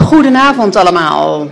Goedenavond allemaal.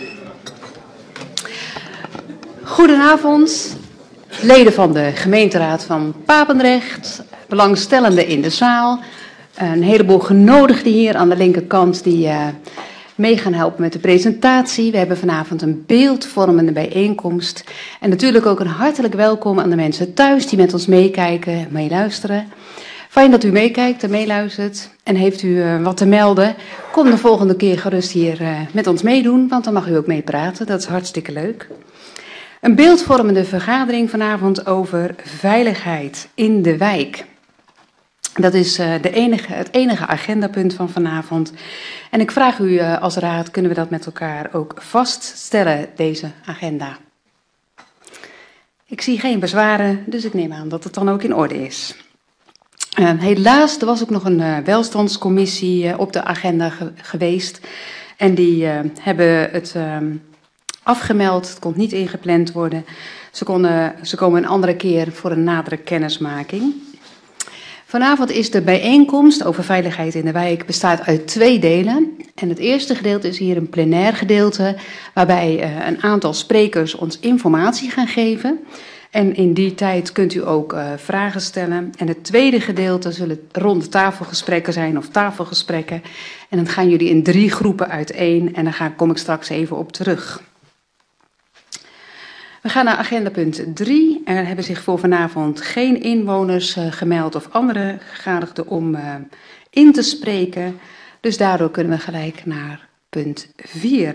Goedenavond, leden van de gemeenteraad van Papendrecht, belangstellenden in de zaal, een heleboel genodigden hier aan de linkerkant die mee gaan helpen met de presentatie. We hebben vanavond een beeldvormende bijeenkomst en natuurlijk ook een hartelijk welkom aan de mensen thuis die met ons meekijken, meeluisteren. Fijn dat u meekijkt en meeluistert. En heeft u wat te melden, kom de volgende keer gerust hier met ons meedoen, want dan mag u ook meepraten. Dat is hartstikke leuk. Een beeldvormende vergadering vanavond over veiligheid in de wijk. Dat is het enige agendapunt van vanavond. En ik vraag u als raad, kunnen we dat met elkaar ook vaststellen, deze agenda? Ik zie geen bezwaren, dus ik neem aan dat het dan ook in orde is. Helaas, er was ook nog een welstandscommissie op de agenda geweest. En die hebben het afgemeld, het kon niet ingepland worden. Ze komen een andere keer voor een nadere kennismaking. Vanavond is de bijeenkomst over veiligheid in de wijk bestaat uit 2 delen. En het eerste gedeelte is hier een plenair gedeelte, waarbij een aantal sprekers ons informatie gaan geven. En in die tijd kunt u ook vragen stellen. En het tweede gedeelte zullen ronde tafelgesprekken zijn of tafelgesprekken. En dan gaan jullie in 3 groepen uiteen en daar kom ik straks even op terug. We gaan naar agenda punt 3. Er hebben zich voor vanavond geen inwoners gemeld of andere gegadigden om in te spreken. Dus daardoor kunnen we gelijk naar punt 4.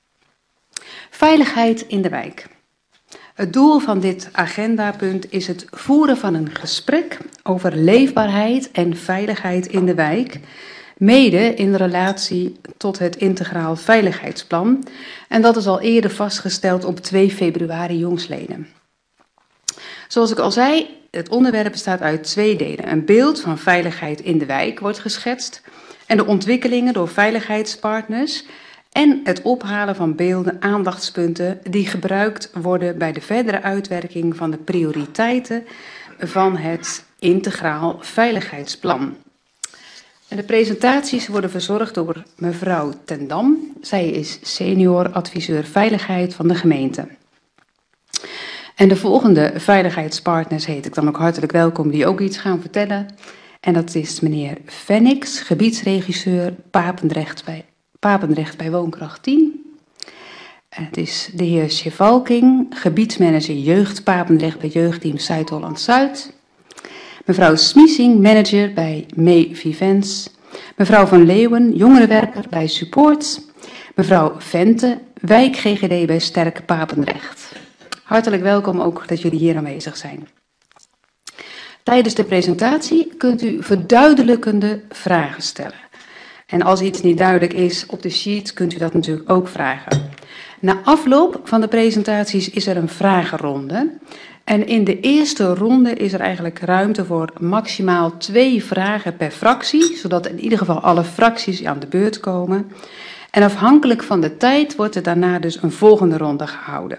Veiligheid in de wijk. Het doel van dit agendapunt is het voeren van een gesprek over leefbaarheid en veiligheid in de wijk, mede in relatie tot het Integraal Veiligheidsplan. En dat is al eerder vastgesteld op 2 februari jongstleden. Zoals ik al zei, het onderwerp bestaat uit 2 delen. Een beeld van veiligheid in de wijk wordt geschetst en de ontwikkelingen door veiligheidspartners en het ophalen van beelden, aandachtspunten die gebruikt worden bij de verdere uitwerking van de prioriteiten van het Integraal Veiligheidsplan. En de presentaties worden verzorgd door mevrouw Ten Dam. Zij is senior adviseur veiligheid van de gemeente. En de volgende veiligheidspartners heet ik dan ook hartelijk welkom, die ook iets gaan vertellen. En dat is meneer Fenix, gebiedsregisseur Papendrecht bij Woonkracht 10. Het is de heer Chevalking, gebiedsmanager jeugd Papendrecht bij jeugdteam Zuid-Holland-Zuid. Mevrouw Smiesing, manager bij Mee Vivens. Mevrouw van Leeuwen, jongerenwerker bij Support. Mevrouw Vente, wijk GGD bij Sterk Papendrecht. Hartelijk welkom ook dat jullie hier aanwezig zijn. Tijdens de presentatie kunt u verduidelijkende vragen stellen. En als iets niet duidelijk is op de sheet, kunt u dat natuurlijk ook vragen. Na afloop van de presentaties is er een vragenronde. En in de eerste ronde is er eigenlijk ruimte voor maximaal 2 vragen per fractie, zodat in ieder geval alle fracties aan de beurt komen. En afhankelijk van de tijd wordt er daarna dus een volgende ronde gehouden.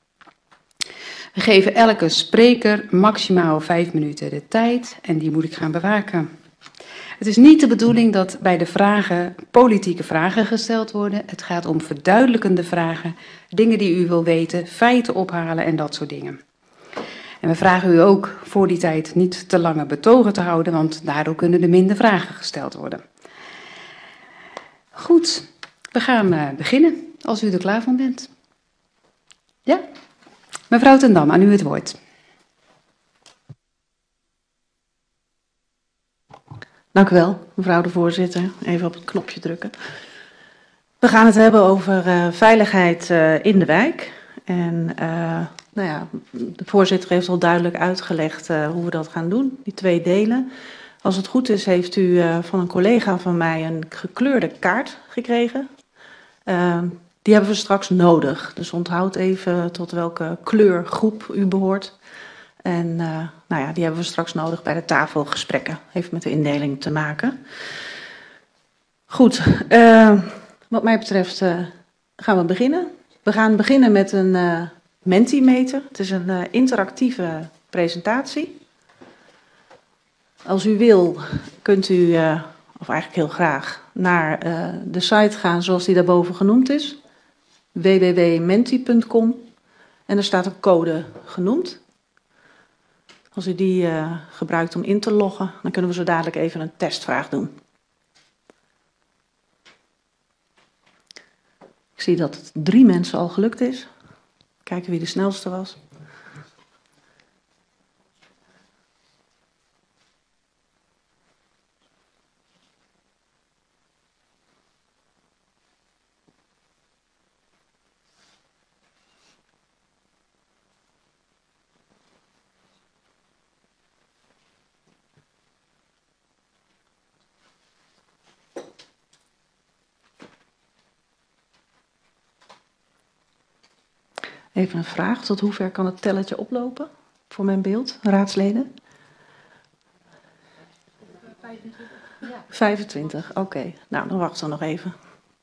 We geven elke spreker maximaal 5 minuten de tijd en die moet ik gaan bewaken. Het is niet de bedoeling dat bij de vragen politieke vragen gesteld worden. Het gaat om verduidelijkende vragen, dingen die u wil weten, feiten ophalen en dat soort dingen. En we vragen u ook voor die tijd niet te lange betogen te houden, want daardoor kunnen er minder vragen gesteld worden. Goed, we gaan beginnen als u er klaar van bent. Ja? Mevrouw Ten Dam, aan u het woord. Dank u wel, mevrouw de voorzitter. Even op het knopje drukken. We gaan het hebben over veiligheid in de wijk. En de voorzitter heeft al duidelijk uitgelegd hoe we dat gaan doen, die 2 delen. Als het goed is, heeft u van een collega van mij een gekleurde kaart gekregen. Die hebben we straks nodig. Dus onthoud even tot welke kleurgroep u behoort. En die hebben we straks nodig bij de tafelgesprekken. Heeft met de indeling te maken. Goed, wat mij betreft gaan we beginnen. We gaan beginnen met een Mentimeter. Het is een interactieve presentatie. Als u wil, kunt u of eigenlijk heel graag, naar de site gaan zoals die daarboven genoemd is. www.menti.com. En er staat een code genoemd. Als u die gebruikt om in te loggen, dan kunnen we zo dadelijk even een testvraag doen. Ik zie dat het 3 mensen al gelukt is. Kijken wie de snelste was. Even een vraag, tot hoe ver kan het telletje oplopen voor mijn beeld, raadsleden? 25, oké. Nou, dan wachten we nog even.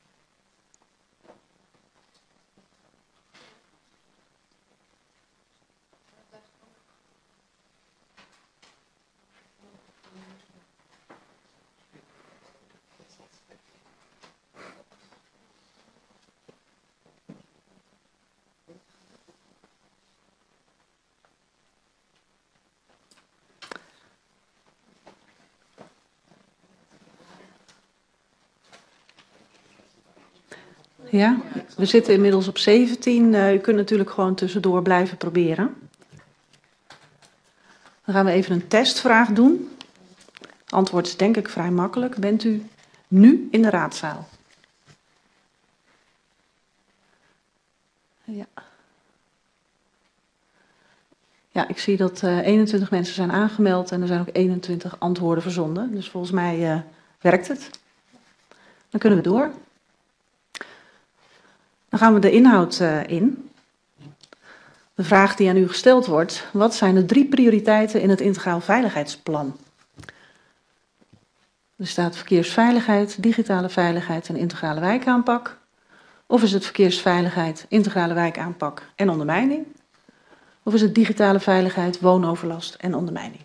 Ja, we zitten inmiddels op 17. U kunt natuurlijk gewoon tussendoor blijven proberen. Dan gaan we even een testvraag doen. Antwoord is denk ik vrij makkelijk. Bent u nu in de raadzaal? Ja. Ja, ik zie dat 21 mensen zijn aangemeld en er zijn ook 21 antwoorden verzonden. Dus volgens mij werkt het. Dan kunnen we door. Dan gaan we de inhoud in. De vraag die aan u gesteld wordt: wat zijn de 3 prioriteiten in het Integraal Veiligheidsplan? Er staat verkeersveiligheid, digitale veiligheid en integrale wijkaanpak. Of is het verkeersveiligheid, integrale wijkaanpak en ondermijning? Of is het digitale veiligheid, woonoverlast en ondermijning?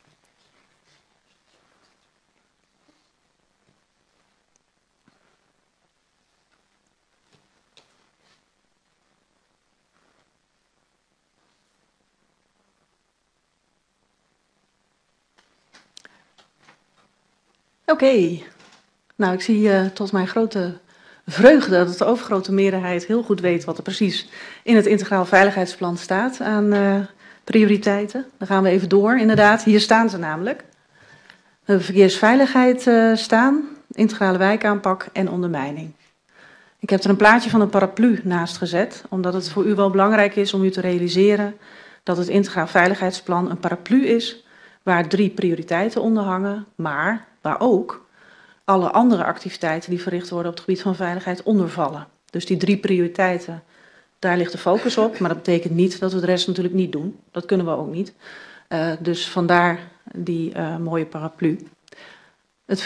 Oké. Nou, ik zie tot mijn grote vreugde dat de overgrote meerderheid heel goed weet wat er precies in het Integraal Veiligheidsplan staat aan prioriteiten. Dan gaan we even door. Inderdaad, hier staan ze namelijk. We hebben verkeersveiligheid staan, integrale wijkaanpak en ondermijning. Ik heb er een plaatje van een paraplu naast gezet, omdat het voor u wel belangrijk is om u te realiseren dat het Integraal Veiligheidsplan een paraplu is waar 3 prioriteiten onder hangen, maar waar ook alle andere activiteiten die verricht worden op het gebied van veiligheid onder vallen. Dus die 3 prioriteiten, daar ligt de focus op, maar dat betekent niet dat we de rest natuurlijk niet doen. Dat kunnen we ook niet. Dus vandaar die mooie paraplu. Het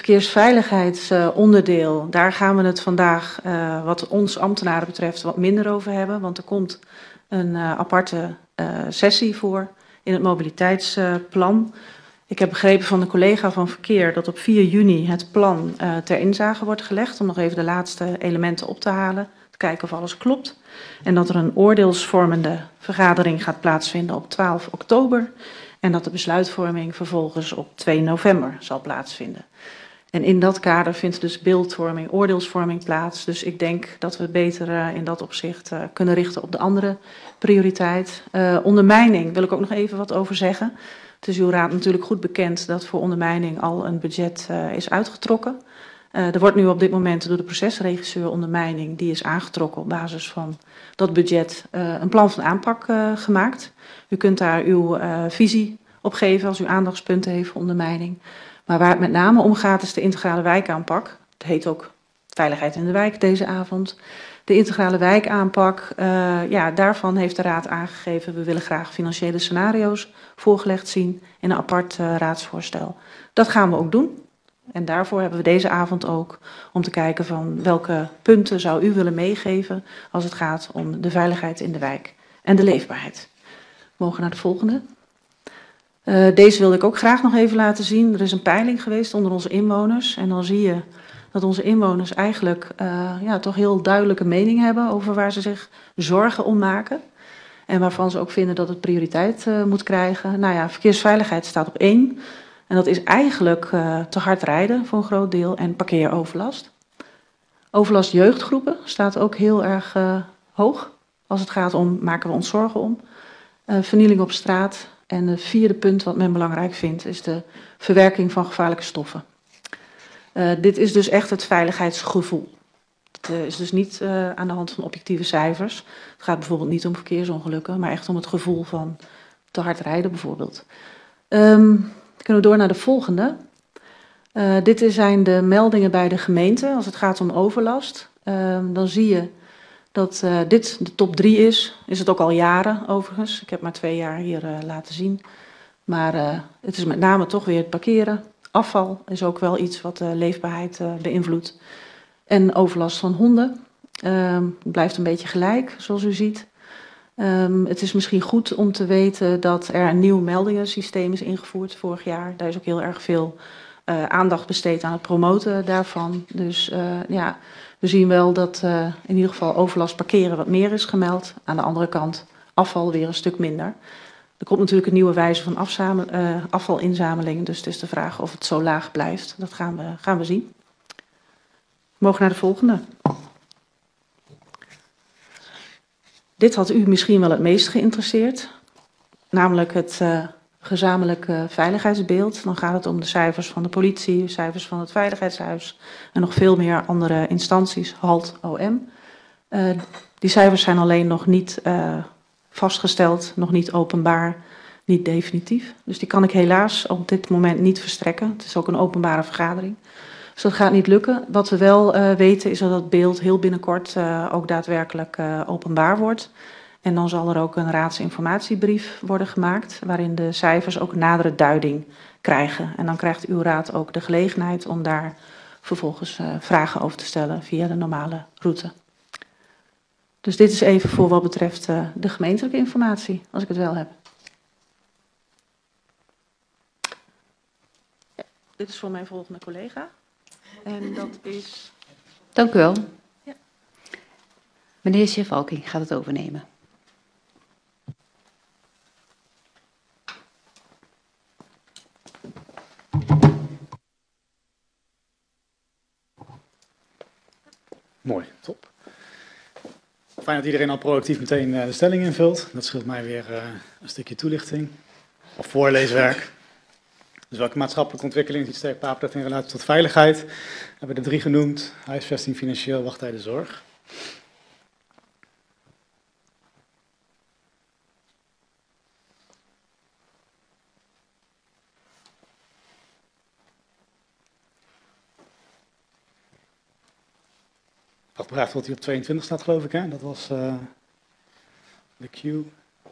verkeersveiligheidsonderdeel, daar gaan we het vandaag, wat ons ambtenaren betreft, wat minder over hebben. Want er komt een aparte sessie voor in het mobiliteitsplan. Ik heb begrepen van de collega van Verkeer dat op 4 juni het plan ter inzage wordt gelegd. Om nog even de laatste elementen op te halen, te kijken of alles klopt. En dat er een oordeelsvormende vergadering gaat plaatsvinden op 12 oktober. En dat de besluitvorming vervolgens op 2 november zal plaatsvinden. En in dat kader vindt dus beeldvorming, oordeelsvorming plaats. Dus ik denk dat we beter in dat opzicht kunnen richten op de andere prioriteit. Ondermijning wil ik ook nog even wat over zeggen. Het is uw raad natuurlijk goed bekend dat voor ondermijning al een budget is uitgetrokken. Er wordt nu op dit moment door de procesregisseur ondermijning, die is aangetrokken op basis van dat budget, een plan van aanpak gemaakt. U kunt daar uw visie op geven als u aandachtspunten heeft voor ondermijning. Maar waar het met name om gaat is de integrale wijkaanpak. Het heet ook Veiligheid in de Wijk deze avond. De integrale wijkaanpak, daarvan heeft de raad aangegeven, we willen graag financiële scenario's voorgelegd zien in een apart raadsvoorstel. Dat gaan we ook doen. En daarvoor hebben we deze avond ook om te kijken van welke punten zou u willen meegeven als het gaat om de veiligheid in de wijk en de leefbaarheid. We mogen naar de volgende. Deze wilde ik ook graag nog even laten zien. Er is een peiling geweest onder onze inwoners. En dan zie je dat onze inwoners eigenlijk toch heel duidelijke mening hebben over waar ze zich zorgen om maken. En waarvan ze ook vinden dat het prioriteit moet krijgen. Nou ja, verkeersveiligheid staat op 1. En dat is eigenlijk te hard rijden voor een groot deel en parkeeroverlast. Overlast jeugdgroepen staat ook heel erg hoog. Als het gaat om, maken we ons zorgen om. Vernieling op straat. En het vierde punt wat men belangrijk vindt is de verwerking van gevaarlijke stoffen. Dit is dus echt het veiligheidsgevoel. Het is dus niet aan de hand van objectieve cijfers. Het gaat bijvoorbeeld niet om verkeersongelukken, maar echt om het gevoel van te hard rijden bijvoorbeeld. Kunnen we door naar de volgende. Dit zijn de meldingen bij de gemeente als het gaat om overlast. Dan zie je dat dit de top 3 is. Is het ook al jaren overigens. Ik heb maar 2 jaar hier laten zien. Maar het is met name toch weer het parkeren. Afval is ook wel iets wat de leefbaarheid beïnvloedt. En overlast van honden. Het blijft een beetje gelijk, zoals u ziet. Het is misschien goed om te weten dat er een nieuw meldingensysteem is ingevoerd vorig jaar. Daar is ook heel erg veel aandacht besteed aan het promoten daarvan. Dus ja, we zien wel dat in ieder geval overlast parkeren wat meer is gemeld. Aan de andere kant afval weer een stuk minder. Er komt natuurlijk een nieuwe wijze van afvalinzameling. Dus het is de vraag of het zo laag blijft. Dat gaan we zien. We mogen naar de volgende. Dit had u misschien wel het meest geïnteresseerd. Namelijk het gezamenlijke veiligheidsbeeld. Dan gaat het om de cijfers van de politie, cijfers van het Veiligheidshuis en nog veel meer andere instanties, HALT, OM. Die cijfers zijn alleen nog niet vastgesteld, nog niet openbaar, niet definitief. Dus die kan ik helaas op dit moment niet verstrekken. Het is ook een openbare vergadering. Dus dat gaat niet lukken. Wat we wel weten is dat het beeld heel binnenkort ook daadwerkelijk openbaar wordt. En dan zal er ook een raadsinformatiebrief worden gemaakt, waarin de cijfers ook nadere duiding krijgen. En dan krijgt uw raad ook de gelegenheid om daar vervolgens vragen over te stellen via de normale route. Dus dit is even voor wat betreft de gemeentelijke informatie, als ik het wel heb. Ja, dit is voor mijn volgende collega. En dat is... Dank u wel. Ja. Meneer Sjevalking gaat het overnemen. Mooi, top. Fijn dat iedereen al proactief meteen de stelling invult. Dat scheelt mij weer een stukje toelichting of voorleeswerk. Dus welke maatschappelijke ontwikkeling ziet Sterk Papendrecht in relatie tot veiligheid? We hebben er 3 genoemd: huisvesting, financieel, wachttijden, zorg. Wachtbedrag tot hij op 22 staat, geloof ik, hè? Dat was de cue.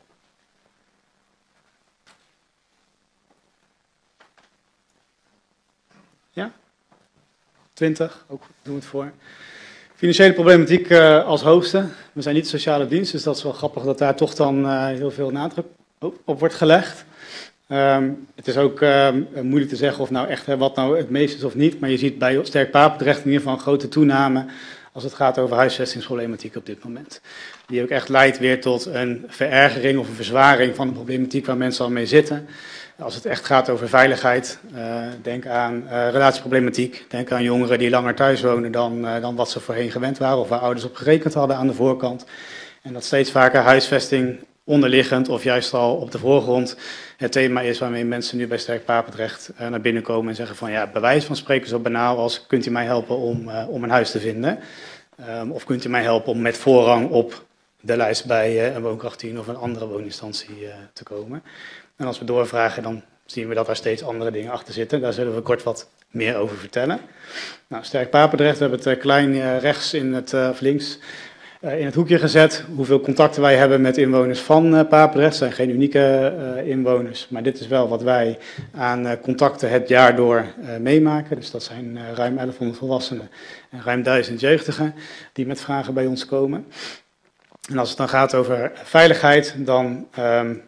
Ja? 20, ook doen we het voor. Financiële problematiek als hoogste. We zijn niet sociale dienst, dus dat is wel grappig dat daar toch dan heel veel nadruk op wordt gelegd. Het is ook moeilijk te zeggen of nou echt wat nou het meest is of niet, maar je ziet bij Sterk Papendrecht in ieder geval een grote toename als het gaat over huisvestingsproblematiek op dit moment. Die ook echt leidt weer tot een verergering of een verzwaring van de problematiek waar mensen al mee zitten. Als het echt gaat over veiligheid, denk aan relatieproblematiek, denk aan jongeren die langer thuis wonen dan wat ze voorheen gewend waren of waar ouders op gerekend hadden aan de voorkant. En dat steeds vaker huisvesting onderliggend of juist al op de voorgrond het thema is waarmee mensen nu bij Sterk Papendrecht naar binnen komen en zeggen van ja, bij wijze van spreken zo banaal als kunt u mij helpen om een huis te vinden? Of kunt u mij helpen om met voorrang op de lijst bij een woonkracht 10 of een andere wooninstantie te komen? En als we doorvragen dan zien we dat daar steeds andere dingen achter zitten. Daar zullen we kort wat meer over vertellen. Nou, Sterk Papendrecht, we hebben het klein rechts of links in het hoekje gezet. Hoeveel contacten wij hebben met inwoners van Papendrecht. Het zijn geen unieke inwoners, maar dit is wel wat wij aan contacten het jaar door meemaken. Dus dat zijn ruim 1100 volwassenen en ruim 1000 jeugdigen die met vragen bij ons komen. En als het dan gaat over veiligheid, dan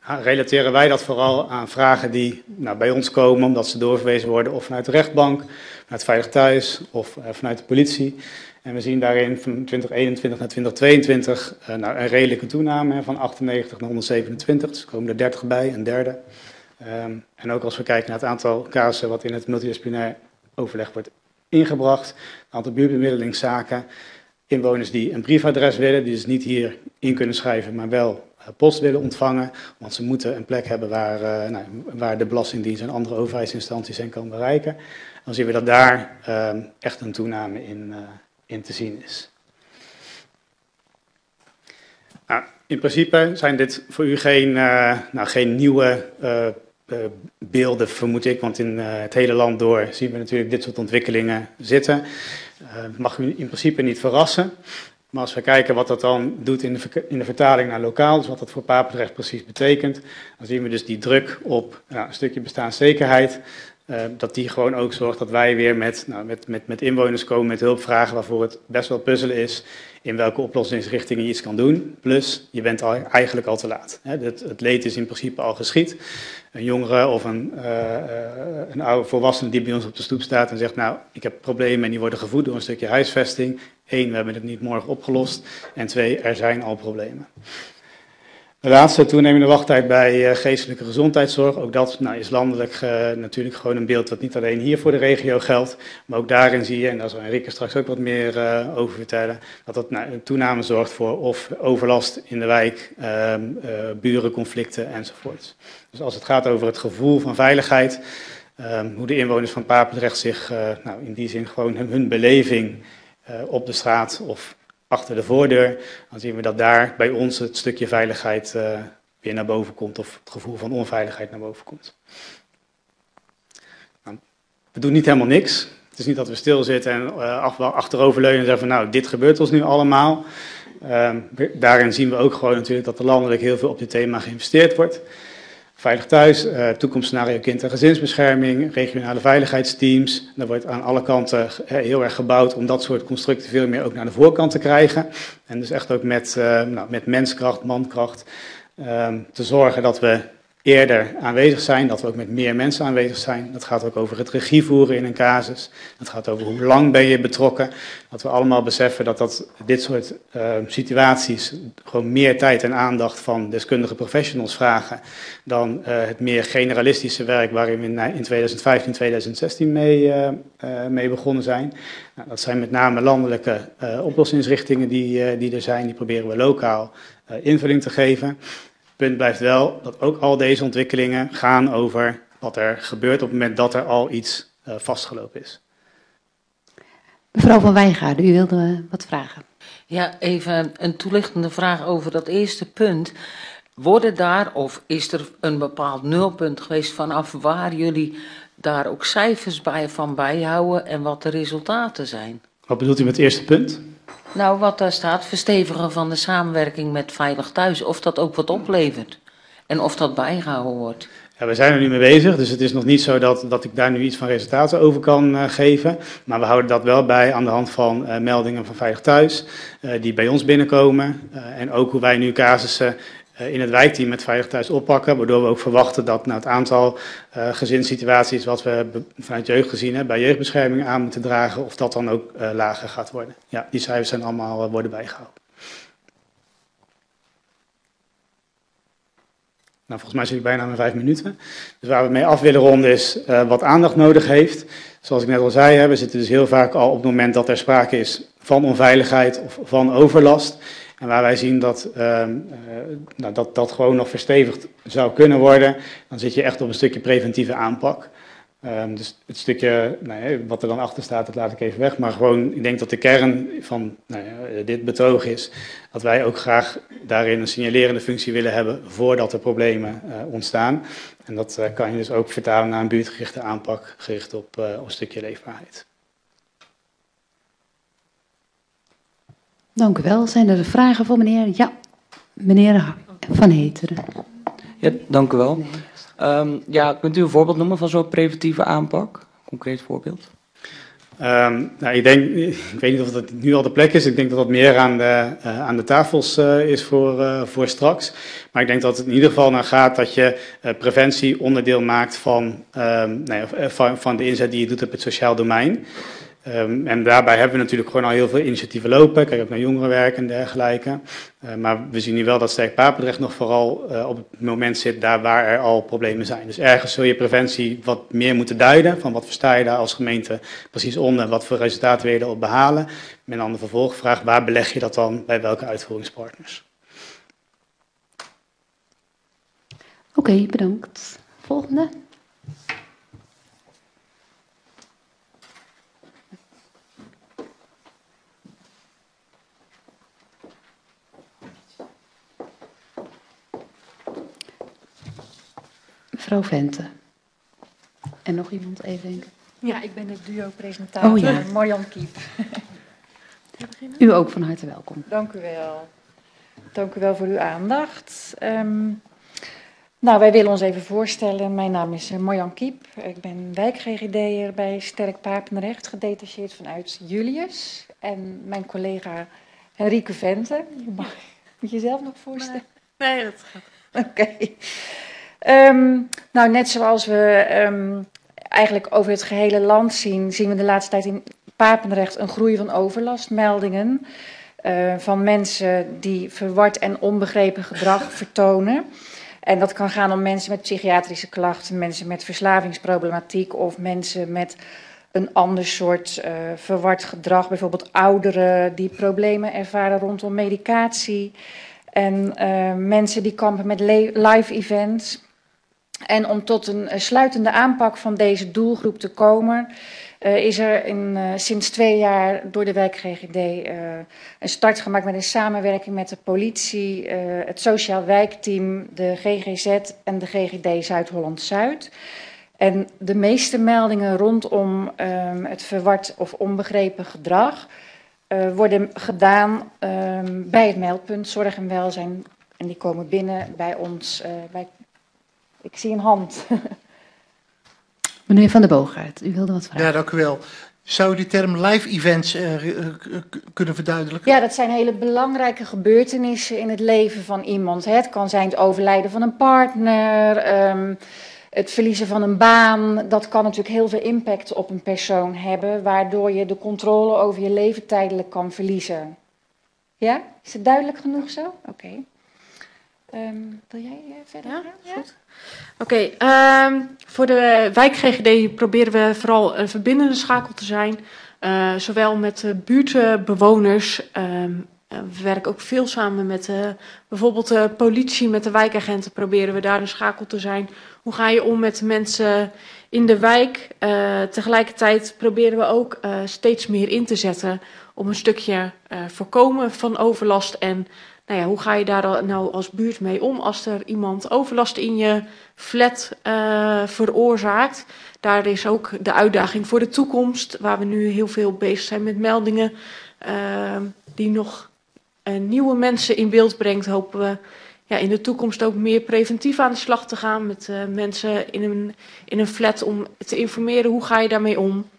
relateren wij dat vooral aan vragen die bij ons komen, omdat ze doorverwezen worden of vanuit de rechtbank, vanuit Veilig Thuis of vanuit de politie. En we zien daarin van 2021 naar 2022 een redelijke toename van 98 naar 127, dus er komen er 30 bij, een derde. En ook als we kijken naar het aantal casussen wat in het multidisciplinair overleg wordt ingebracht, het aantal buurtbemiddelingszaken, inwoners die een briefadres willen, die dus niet hier in kunnen schrijven, maar wel post willen ontvangen, want ze moeten een plek hebben waar de Belastingdienst en andere overheidsinstanties hen kan bereiken. Dan zien we dat daar echt een toename in te zien is. Nou, in principe zijn dit voor u geen nieuwe beelden, vermoed ik, want in het hele land door zien we natuurlijk dit soort ontwikkelingen zitten. Mag u in principe niet verrassen. Maar als we kijken wat dat dan doet in de vertaling naar lokaal, dus wat dat voor Papendrecht precies betekent, dan zien we dus die druk op een stukje bestaanszekerheid, dat die gewoon ook zorgt dat wij weer met inwoners komen met hulpvragen waarvoor het best wel puzzelen is in welke oplossingsrichting je iets kan doen. Plus, je bent eigenlijk al te laat. Het leed is in principe al geschied. Een jongere of een oude volwassene die bij ons op de stoep staat en zegt, nou, ik heb problemen en die worden gevoed door een stukje huisvesting. 1, we hebben het niet morgen opgelost. En 2, er zijn al problemen. De laatste, toenemende wachttijd bij geestelijke gezondheidszorg. Ook dat is landelijk natuurlijk gewoon een beeld dat niet alleen hier voor de regio geldt. Maar ook daarin zie je, en daar zal Enrique straks ook wat meer over vertellen, dat dat een toename zorgt voor of overlast in de wijk, burenconflicten enzovoort. Dus als het gaat over het gevoel van veiligheid, hoe de inwoners van Papendrecht zich in die zin gewoon hun beleving op de straat of achter de voordeur, dan zien we dat daar bij ons het stukje veiligheid weer naar boven komt of het gevoel van onveiligheid naar boven komt. Nou, we doen niet helemaal niks. Het is niet dat we stilzitten en achteroverleunen en zeggen van nou, dit gebeurt ons nu allemaal. Daarin zien we ook gewoon natuurlijk dat er landelijk heel veel op dit thema geïnvesteerd wordt. Veilig Thuis, toekomstscenario kind- en gezinsbescherming, regionale veiligheidsteams. Daar wordt aan alle kanten heel erg gebouwd om dat soort constructen veel meer ook naar de voorkant te krijgen. En dus echt ook met menskracht, mankracht, te zorgen dat we eerder aanwezig zijn, dat we ook met meer mensen aanwezig zijn. Dat gaat ook over het regie voeren in een casus. Dat gaat over hoe lang ben je betrokken. Dat we allemaal beseffen dat dit soort situaties gewoon meer tijd en aandacht van deskundige professionals vragen dan het meer generalistische werk waarin we in 2015, 2016 mee begonnen zijn. Nou, dat zijn met name landelijke oplossingsrichtingen die er zijn. Die proberen we lokaal invulling te geven. Punt blijft wel dat ook al deze ontwikkelingen gaan over wat er gebeurt op het moment dat er al iets vastgelopen is. Mevrouw van Wijngaarden, u wilde wat vragen. Ja, even een toelichtende vraag over dat eerste punt. Worden daar, of is er een bepaald nulpunt geweest vanaf waar jullie daar ook cijfers van bijhouden en wat de resultaten zijn? Wat bedoelt u met het eerste punt? Nou, wat daar staat, verstevigen van de samenwerking met Veilig Thuis, of dat ook wat oplevert en of dat bijgehouden wordt. Ja, we zijn er nu mee bezig, dus het is nog niet zo dat ik daar nu iets van resultaten over kan geven. Maar we houden dat wel bij aan de hand van meldingen van Veilig Thuis, die bij ons binnenkomen. En ook hoe wij nu casussen in het wijkteam met Veilig Thuis oppakken, waardoor we ook verwachten dat het aantal gezinssituaties wat we vanuit jeugd gezien hebben, bij jeugdbescherming aan moeten dragen, of dat dan ook lager gaat worden. Ja, die cijfers zijn allemaal worden bijgehouden. Nou, volgens mij zit ik bijna aan mijn 5 minuten. Dus waar we mee af willen ronden is wat aandacht nodig heeft. Zoals ik net al zei, we zitten dus heel vaak al op het moment dat er sprake is van onveiligheid of van overlast. En waar wij zien dat gewoon nog verstevigd zou kunnen worden, dan zit je echt op een stukje preventieve aanpak. Dus het stukje wat er dan achter staat, dat laat ik even weg. Maar gewoon, ik denk dat de kern van dit betoog is dat wij ook graag daarin een signalerende functie willen hebben voordat er problemen ontstaan. En dat kan je dus ook vertalen naar een buurtgerichte aanpak gericht op een stukje leefbaarheid. Dank u wel. Zijn er vragen voor meneer? Ja, meneer Van Heteren. Ja, dank u wel. Kunt u een voorbeeld noemen van zo'n preventieve aanpak? Concreet voorbeeld? Nou, ik weet niet of dat nu al de plek is. Ik denk dat dat meer aan de tafels is voor straks. Maar ik denk dat het in ieder geval naar gaat dat je preventie onderdeel maakt van de inzet die je doet op het sociaal domein. En daarbij hebben we natuurlijk gewoon al heel veel initiatieven lopen. Kijk ook naar jongerenwerk en dergelijke. Maar we zien nu wel dat Sterk Papendrecht nog vooral op het moment zit daar waar er al problemen zijn. Dus ergens zul je preventie wat meer moeten duiden. Van wat versta je daar als gemeente precies onder? Wat voor resultaten wil je erop behalen? Met dan de vervolgvraag, waar beleg je dat dan bij welke uitvoeringspartners? Oké, bedankt. Volgende. Mevrouw Vente. En nog iemand even denken. Ja, ik ben de duo-presentator, Oh ja. Marjan Kiep. U ook van harte welkom. Dank u wel. Dank u wel voor uw aandacht. Nou, wij willen ons even voorstellen. Mijn naam is Marjan Kiep. Ik ben wijk-GGD'er bij Sterk Papendrecht, gedetacheerd vanuit Julius. En mijn collega Henrike Vente. Moet je jezelf nog voorstellen? Nee, dat gaat. Oké. Nou, net zoals we eigenlijk over het gehele land zien we de laatste tijd in Papendrecht een groei van overlastmeldingen. Van mensen die verward en onbegrepen gedrag vertonen. En dat kan gaan om mensen met psychiatrische klachten, mensen met verslavingsproblematiek of mensen met een ander soort verward gedrag. Bijvoorbeeld ouderen die problemen ervaren rondom medicatie. En mensen die kampen met live events. En om tot een sluitende aanpak van deze doelgroep te komen, is er sinds 2 jaar door de wijk GGD een start gemaakt met een samenwerking met de politie, het sociaal wijkteam, de GGZ en de GGD Zuid-Holland-Zuid. En de meeste meldingen rondom het verward of onbegrepen gedrag worden gedaan bij het meldpunt Zorg en Welzijn. En die komen binnen bij ons. Ik zie een hand. Meneer Van der Boogaard, u wilde wat vragen. Ja, dank u wel. Zou u die term live events kunnen verduidelijken? Ja, dat zijn hele belangrijke gebeurtenissen in het leven van iemand. Het kan zijn het overlijden van een partner, het verliezen van een baan. Dat kan natuurlijk heel veel impact op een persoon hebben, waardoor je de controle over je leven tijdelijk kan verliezen. Ja? Is het duidelijk genoeg zo? Oké. Wil jij verder gaan? Ja? Goed. Oké, voor de wijk GGD proberen we vooral een verbindende schakel te zijn. Zowel met buurtbewoners. We werken ook veel samen met bijvoorbeeld de politie, met de wijkagenten proberen we daar een schakel te zijn. Hoe ga je om met mensen in de wijk? Tegelijkertijd proberen we ook steeds meer in te zetten om een stukje voorkomen van overlast. En nou ja, hoe ga je daar nou als buurt mee om als er iemand overlast in je flat veroorzaakt? Daar is ook de uitdaging voor de toekomst, waar we nu heel veel bezig zijn met meldingen die nog nieuwe mensen in beeld brengt. Hopen we in de toekomst ook meer preventief aan de slag te gaan met mensen in een flat om te informeren hoe ga je daarmee om.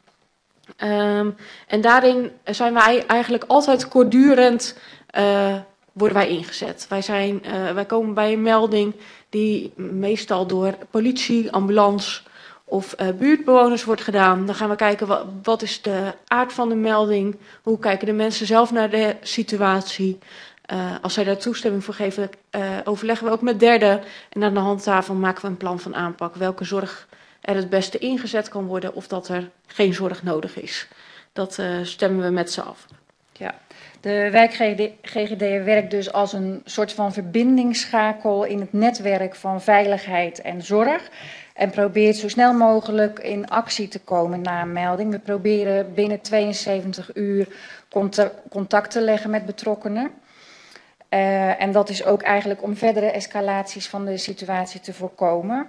En daarin zijn wij eigenlijk altijd kortdurend worden wij ingezet. Wij komen bij een melding die meestal door politie, ambulance of buurtbewoners wordt gedaan. Dan gaan we kijken wat is de aard van de melding, hoe kijken de mensen zelf naar de situatie. Als zij daar toestemming voor geven, overleggen we ook met derden. En aan de hand daarvan maken we een plan van aanpak. Welke zorg er het beste ingezet kan worden of dat er geen zorg nodig is. Dat stemmen we met z'n af. Ja. De wijk GGD werkt dus als een soort van verbindingsschakel in het netwerk van veiligheid en zorg. En probeert zo snel mogelijk in actie te komen na een melding. We proberen binnen 72 uur contact te leggen met betrokkenen. En dat is ook eigenlijk om verdere escalaties van de situatie te voorkomen.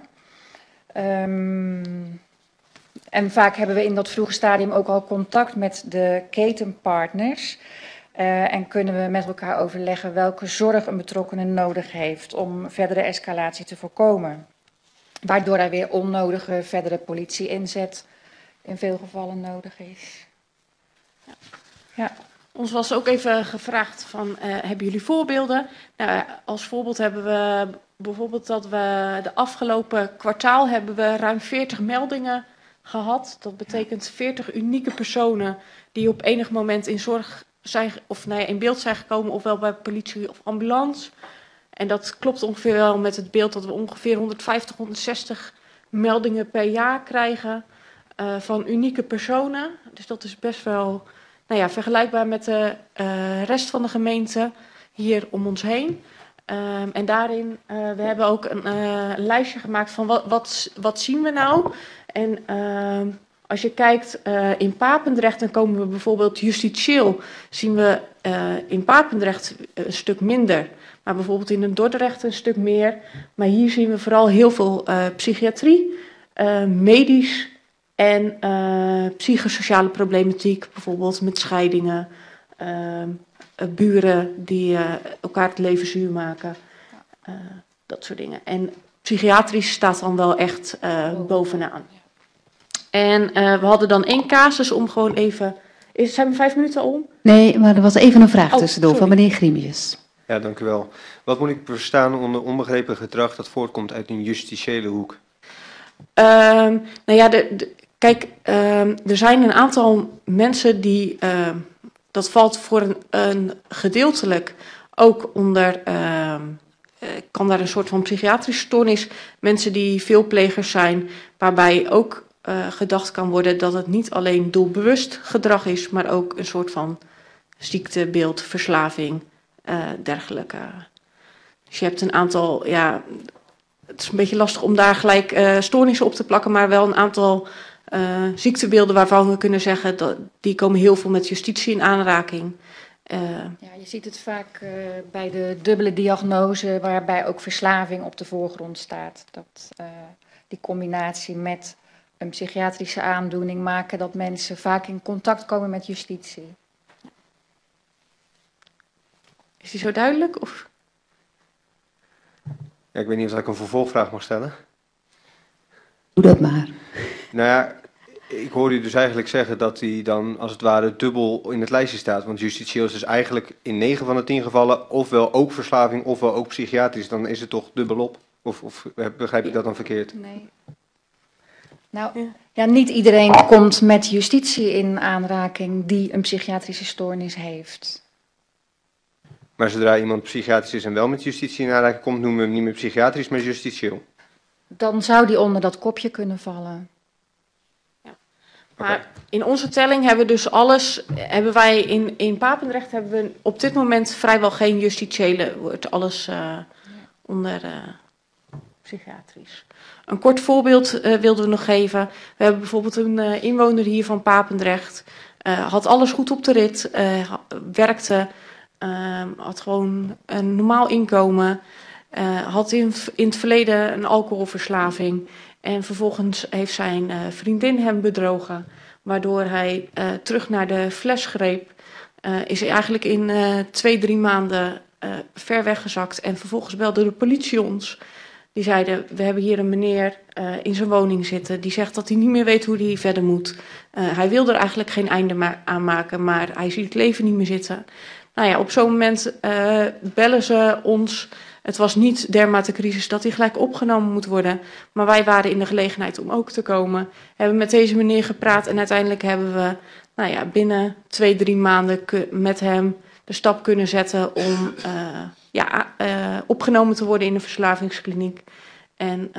En vaak hebben we in dat vroege stadium ook al contact met de ketenpartners. En kunnen we met elkaar overleggen welke zorg een betrokkenen nodig heeft om verdere escalatie te voorkomen. Waardoor er weer onnodige verdere politie-inzet in veel gevallen nodig is. Ja. Ons was ook even gevraagd van, hebben jullie voorbeelden? Nou, als voorbeeld hebben we bijvoorbeeld dat we de afgelopen kwartaal hebben we ruim 40 meldingen gehad. Dat betekent 40 unieke personen die op enig moment in zorg zijn, of in beeld zijn gekomen, ofwel bij politie of ambulance. En dat klopt ongeveer wel met het beeld dat we ongeveer 150, 160 meldingen per jaar krijgen van unieke personen. Dus dat is best wel vergelijkbaar met de rest van de gemeente hier om ons heen. En daarin, we hebben ook een lijstje gemaakt van wat zien we nou. En als je kijkt in Papendrecht, dan komen we bijvoorbeeld justitieel, zien we in Papendrecht een stuk minder. Maar bijvoorbeeld in het Dordrecht een stuk meer. Maar hier zien we vooral heel veel psychiatrie, medisch en psychosociale problematiek. Bijvoorbeeld met scheidingen, buren die elkaar het leven zuur maken. Dat soort dingen. En psychiatrisch staat dan wel echt bovenaan. En we hadden dan 1 casus om gewoon even... Zijn we 5 minuten om? Nee, maar er was even een vraag tussendoor van meneer Grimius. Ja, dank u wel. Wat moet ik verstaan onder onbegrepen gedrag dat voortkomt uit een justitiële hoek? Kijk, er zijn een aantal mensen die... dat valt voor een gedeeltelijk ook onder... kan daar een soort van psychiatrische stoornis. Mensen die veelplegers zijn, waarbij ook gedacht kan worden dat het niet alleen doelbewust gedrag is, maar ook een soort van ziektebeeld, verslaving, dergelijke. Dus je hebt een aantal, het is een beetje lastig om daar gelijk stoornissen op te plakken, maar wel een aantal ziektebeelden waarvan we kunnen zeggen dat die komen heel veel met justitie in aanraking. Je ziet het vaak bij de dubbele diagnose, waarbij ook verslaving op de voorgrond staat. Dat die combinatie met een psychiatrische aandoening maken dat mensen vaak in contact komen met justitie. Is die zo duidelijk? Of? Ja, ik weet niet of ik een vervolgvraag mag stellen. Doe dat maar. Nou ja, ik hoorde u dus eigenlijk zeggen dat hij dan als het ware dubbel in het lijstje staat. Want justitieel is dus eigenlijk in 9 van de 10 gevallen ofwel ook verslaving ofwel ook psychiatrisch. Dan is het toch dubbelop? Of begrijp ik dat dan verkeerd? Nee. Nou, niet iedereen komt met justitie in aanraking die een psychiatrische stoornis heeft. Maar zodra iemand psychiatrisch is en wel met justitie in aanraking komt, noemen we hem niet meer psychiatrisch, maar justitieel. Dan zou die onder dat kopje kunnen vallen. Maar in onze telling hebben we dus alles, hebben wij in Papendrecht hebben we op dit moment vrijwel geen justitiële, wordt alles onder psychiatrisch. Een kort voorbeeld wilden we nog geven. We hebben bijvoorbeeld een inwoner hier van Papendrecht, had alles goed op de rit, werkte, had gewoon een normaal inkomen, had in het verleden een alcoholverslaving. En vervolgens heeft zijn vriendin hem bedrogen, waardoor hij terug naar de fles greep. Is hij eigenlijk in 2-3 maanden ver weggezakt. En vervolgens belde de politie ons. Die zeiden, we hebben hier een meneer in zijn woning zitten. Die zegt dat hij niet meer weet hoe hij verder moet. Hij wil er eigenlijk geen einde aan maken, maar hij ziet het leven niet meer zitten. Nou ja, op zo'n moment bellen ze ons. Het was niet dermate crisis dat hij gelijk opgenomen moet worden. Maar wij waren in de gelegenheid om ook te komen. Hebben met deze meneer gepraat en uiteindelijk hebben we binnen 2-3 maanden met hem de stap kunnen zetten om opgenomen te worden in de verslavingskliniek. En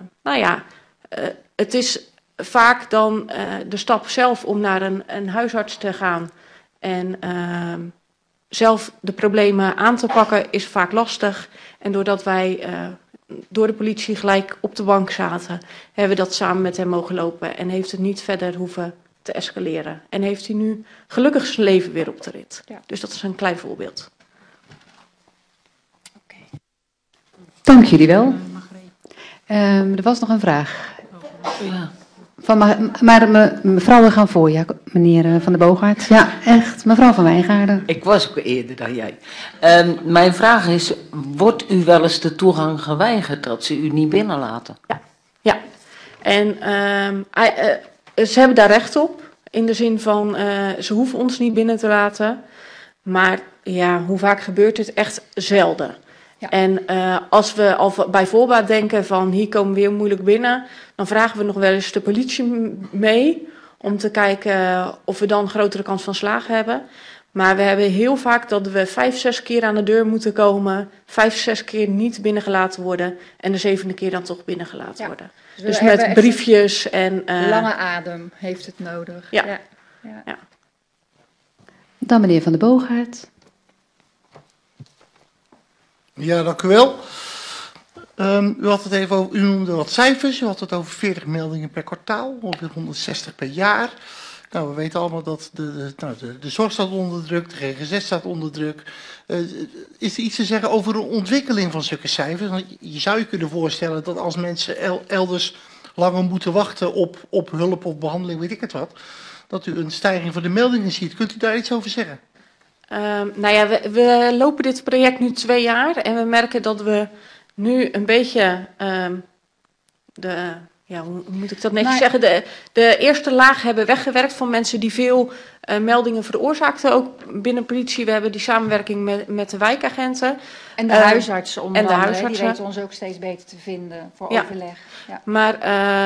het is vaak dan de stap zelf om naar een huisarts te gaan en zelf de problemen aan te pakken is vaak lastig. En doordat wij door de politie gelijk op de bank zaten, hebben we dat samen met hem mogen lopen. En heeft het niet verder hoeven te escaleren. En heeft hij nu gelukkig zijn leven weer op de rit. Ja. Dus dat is een klein voorbeeld. Dank jullie wel. Er was nog een vraag. Ja. Maar mevrouw, we gaan voor. Ja, meneer Van der Boogaard. Ja, echt. Mevrouw van Wijngaarden. Ik was ook eerder dan jij. Mijn vraag is, wordt u wel eens de toegang geweigerd dat ze u niet binnenlaten? Ja. En ze hebben daar recht op. In de zin van, ze hoeven ons niet binnen te laten. Maar ja, hoe vaak gebeurt het? Echt zelden. Ja. En als we al bij voorbaat denken van hier komen we heel moeilijk binnen, dan vragen we nog wel eens de politie mee om te kijken of we dan een grotere kans van slagen hebben. Maar we hebben heel vaak dat we 5, 6 keer aan de deur moeten komen, 5, 6 keer niet binnengelaten worden en de 7e keer dan toch binnengelaten worden. Dus met briefjes en... lange adem heeft het nodig. Ja. Dan meneer Van der Boogaard. Ja, dank u wel. U had het even over, u noemde wat cijfers. U had het over 40 meldingen per kwartaal, ongeveer 160 per jaar. Nou, we weten allemaal dat de zorg staat onder druk, de GGZ staat onder druk. Is er iets te zeggen over de ontwikkeling van zulke cijfers? Want je zou je kunnen voorstellen dat als mensen elders langer moeten wachten op hulp of behandeling, weet ik het wat, dat u een stijging van de meldingen ziet. Kunt u daar iets over zeggen? Nou ja, we lopen dit project nu 2 jaar en we merken dat we nu een beetje hoe moet ik dat netjes zeggen? De eerste laag hebben weggewerkt van mensen die veel meldingen veroorzaakten. Ook binnen politie. We hebben die samenwerking met de wijkagenten. En de huisartsen onder en de andere. Huisartsen. Die weten ons ook steeds beter te vinden voor overleg. Ja. Maar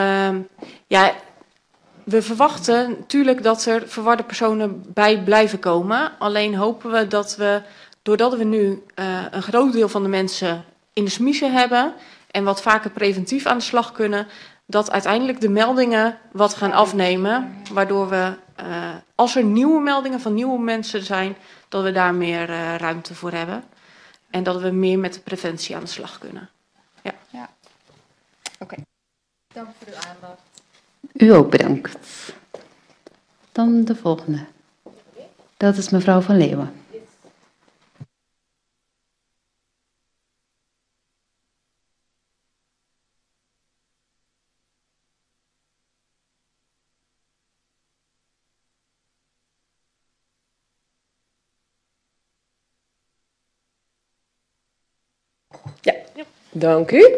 we verwachten natuurlijk dat er verwarde personen bij blijven komen. Alleen hopen we dat we, doordat we nu een groot deel van de mensen in de smiezen hebben en wat vaker preventief aan de slag kunnen, dat uiteindelijk de meldingen wat gaan afnemen. Waardoor we, als er nieuwe meldingen van nieuwe mensen zijn, dat we daar meer ruimte voor hebben. En dat we meer met de preventie aan de slag kunnen. Ja. Oké. Dank voor uw aandacht. U ook bedankt. Dan de volgende. Dat is mevrouw Van Leeuwen. Ja, dank u.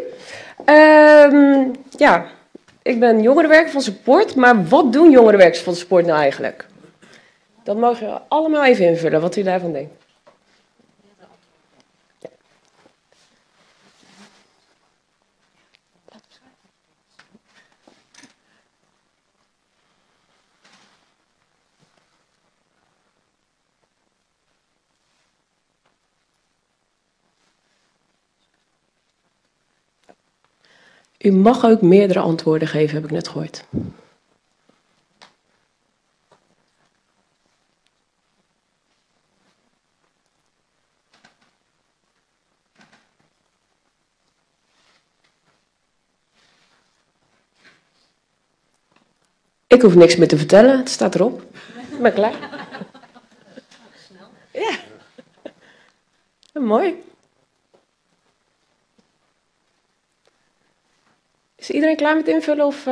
Ik ben jongerenwerker van Support, maar wat doen jongerenwerkers van Support nou eigenlijk? Dat mogen we allemaal even invullen, wat u daarvan denkt. Ja. U mag ook meerdere antwoorden geven, heb ik net gehoord. Ik hoef niks meer te vertellen, het staat erop. Ik ben klaar. Snel. Ja. Mooi. Is iedereen klaar met invullen of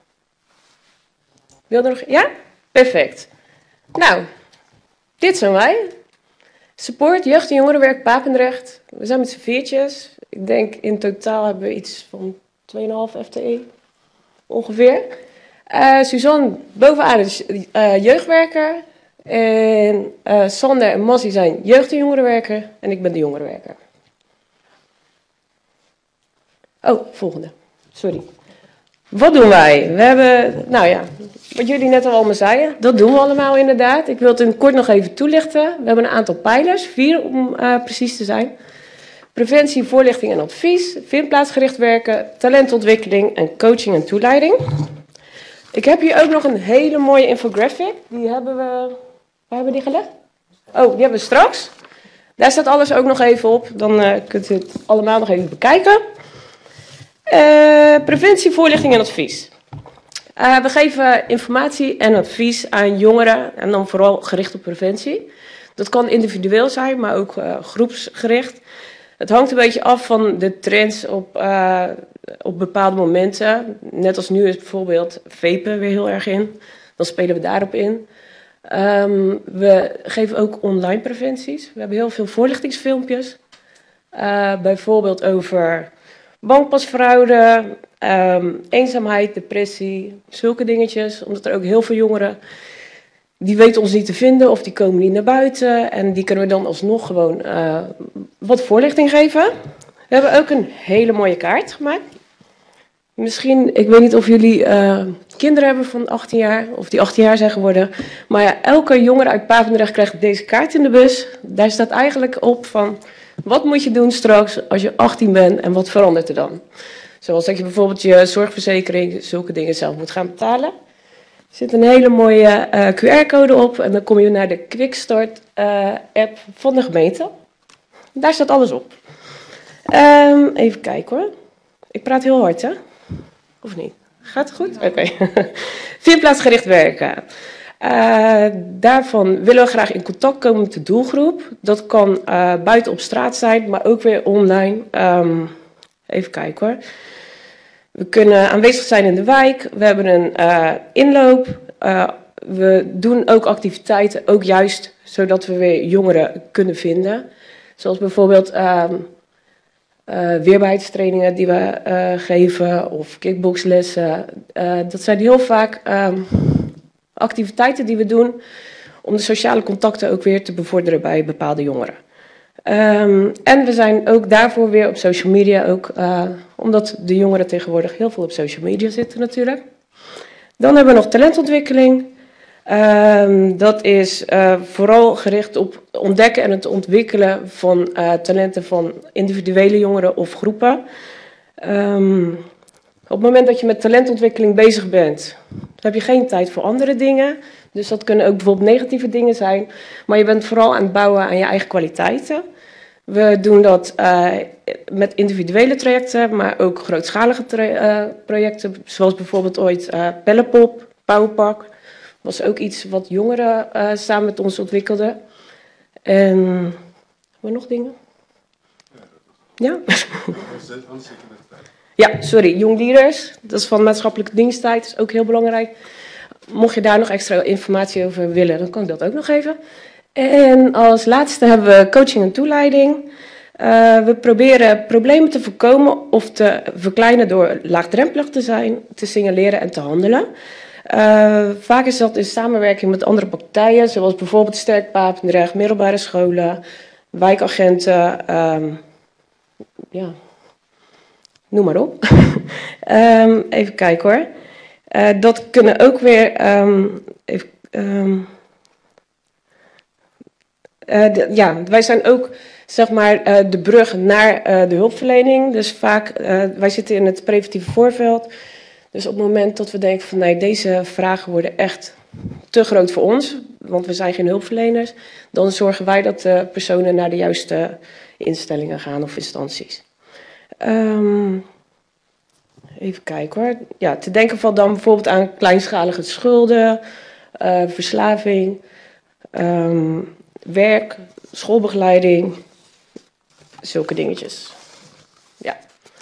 wil er nog? Ja? Perfect. Nou, dit zijn wij. Support, jeugd- en jongerenwerk Papendrecht. We zijn met z'n 4'tjes. Ik denk in totaal hebben we iets van 2,5 FTE ongeveer. Suzanne bovenaan is jeugdwerker. En Sander en Massie zijn jeugd- en jongerenwerker. En ik ben de jongerenwerker. Oh, volgende. Sorry. Wat doen wij? We hebben, wat jullie net al allemaal zeiden, dat doen we allemaal inderdaad. Ik wil het in kort nog even toelichten. We hebben een aantal pijlers, 4 om precies te zijn. Preventie, voorlichting en advies, vindplaatsgericht werken, talentontwikkeling en coaching en toeleiding. Ik heb hier ook nog een hele mooie infographic. Die hebben we, waar hebben we die gelegd? Oh, die hebben we straks. Daar staat alles ook nog even op. Dan kunt u het allemaal nog even bekijken. Preventie, voorlichting en advies. We geven informatie en advies aan jongeren en dan vooral gericht op preventie. Dat kan individueel zijn, maar ook groepsgericht. Het hangt een beetje af van de trends op bepaalde momenten. Net als nu is bijvoorbeeld vapen weer heel erg in. Dan spelen we daarop in. We geven ook online preventies. We hebben heel veel voorlichtingsfilmpjes. Bijvoorbeeld over bankpasfraude, eenzaamheid, depressie, zulke dingetjes. Omdat er ook heel veel jongeren die weten ons niet te vinden of die komen niet naar buiten. En die kunnen we dan alsnog gewoon wat voorlichting geven. We hebben ook een hele mooie kaart gemaakt. Misschien, ik weet niet of jullie kinderen hebben van 18 jaar, of die 18 jaar zijn geworden. Maar ja, elke jongere uit Papendrecht krijgt deze kaart in de bus. Daar staat eigenlijk op van, wat moet je doen straks als je 18 bent en wat verandert er dan? Zoals dat je bijvoorbeeld je zorgverzekering, zulke dingen zelf moet gaan betalen. Er zit een hele mooie QR-code op en dan kom je naar de Quickstart app van de gemeente. Daar staat alles op. Even kijken hoor. Ik praat heel hard, hè? Of niet? Gaat het goed? Oké. Vierplaatsgericht werken. Daarvan willen we graag in contact komen met de doelgroep. Dat kan buiten op straat zijn, maar ook weer online. Even kijken hoor. We kunnen aanwezig zijn in de wijk. We hebben een inloop. We doen ook activiteiten, ook juist zodat we weer jongeren kunnen vinden. Zoals bijvoorbeeld weerbaarheidstrainingen die we geven of kickboxlessen. Dat zijn heel vaak activiteiten die we doen om de sociale contacten ook weer te bevorderen bij bepaalde jongeren. En we zijn ook daarvoor weer op social media, ook, omdat de jongeren tegenwoordig heel veel op social media zitten natuurlijk. Dan hebben we nog talentontwikkeling. Dat is vooral gericht op het ontdekken en het ontwikkelen van talenten van individuele jongeren of groepen. Op het moment dat je met talentontwikkeling bezig bent, heb je geen tijd voor andere dingen. Dus dat kunnen ook bijvoorbeeld negatieve dingen zijn. Maar je bent vooral aan het bouwen aan je eigen kwaliteiten. We doen dat met individuele trajecten, maar ook grootschalige projecten. Zoals bijvoorbeeld ooit Pellepop, Powerpark. Was ook iets wat jongeren samen met ons ontwikkelden. En hebben we nog dingen? Ja? Ja, sorry. Young Leaders. Dat is van maatschappelijke diensttijd. Dat is ook heel belangrijk. Mocht je daar nog extra informatie over willen, dan kan ik dat ook nog even. En als laatste hebben we coaching en toeleiding. We proberen problemen te voorkomen of te verkleinen door laagdrempelig te zijn, te signaleren en te handelen. Vaak is dat in samenwerking met andere partijen, zoals bijvoorbeeld Sterk Papendrecht, middelbare scholen, wijkagenten, ja, noem maar op. Even kijken hoor. Dat kunnen ook weer, wij zijn ook zeg maar de brug naar de hulpverlening. Dus vaak, wij zitten in het preventieve voorveld. Dus op het moment dat we denken van nee, deze vragen worden echt te groot voor ons, want we zijn geen hulpverleners, dan zorgen wij dat de personen naar de juiste instellingen gaan of instanties. Even kijken hoor. Ja, te denken van dan bijvoorbeeld aan kleinschalige schulden, verslaving, werk, schoolbegeleiding, zulke dingetjes. Ja.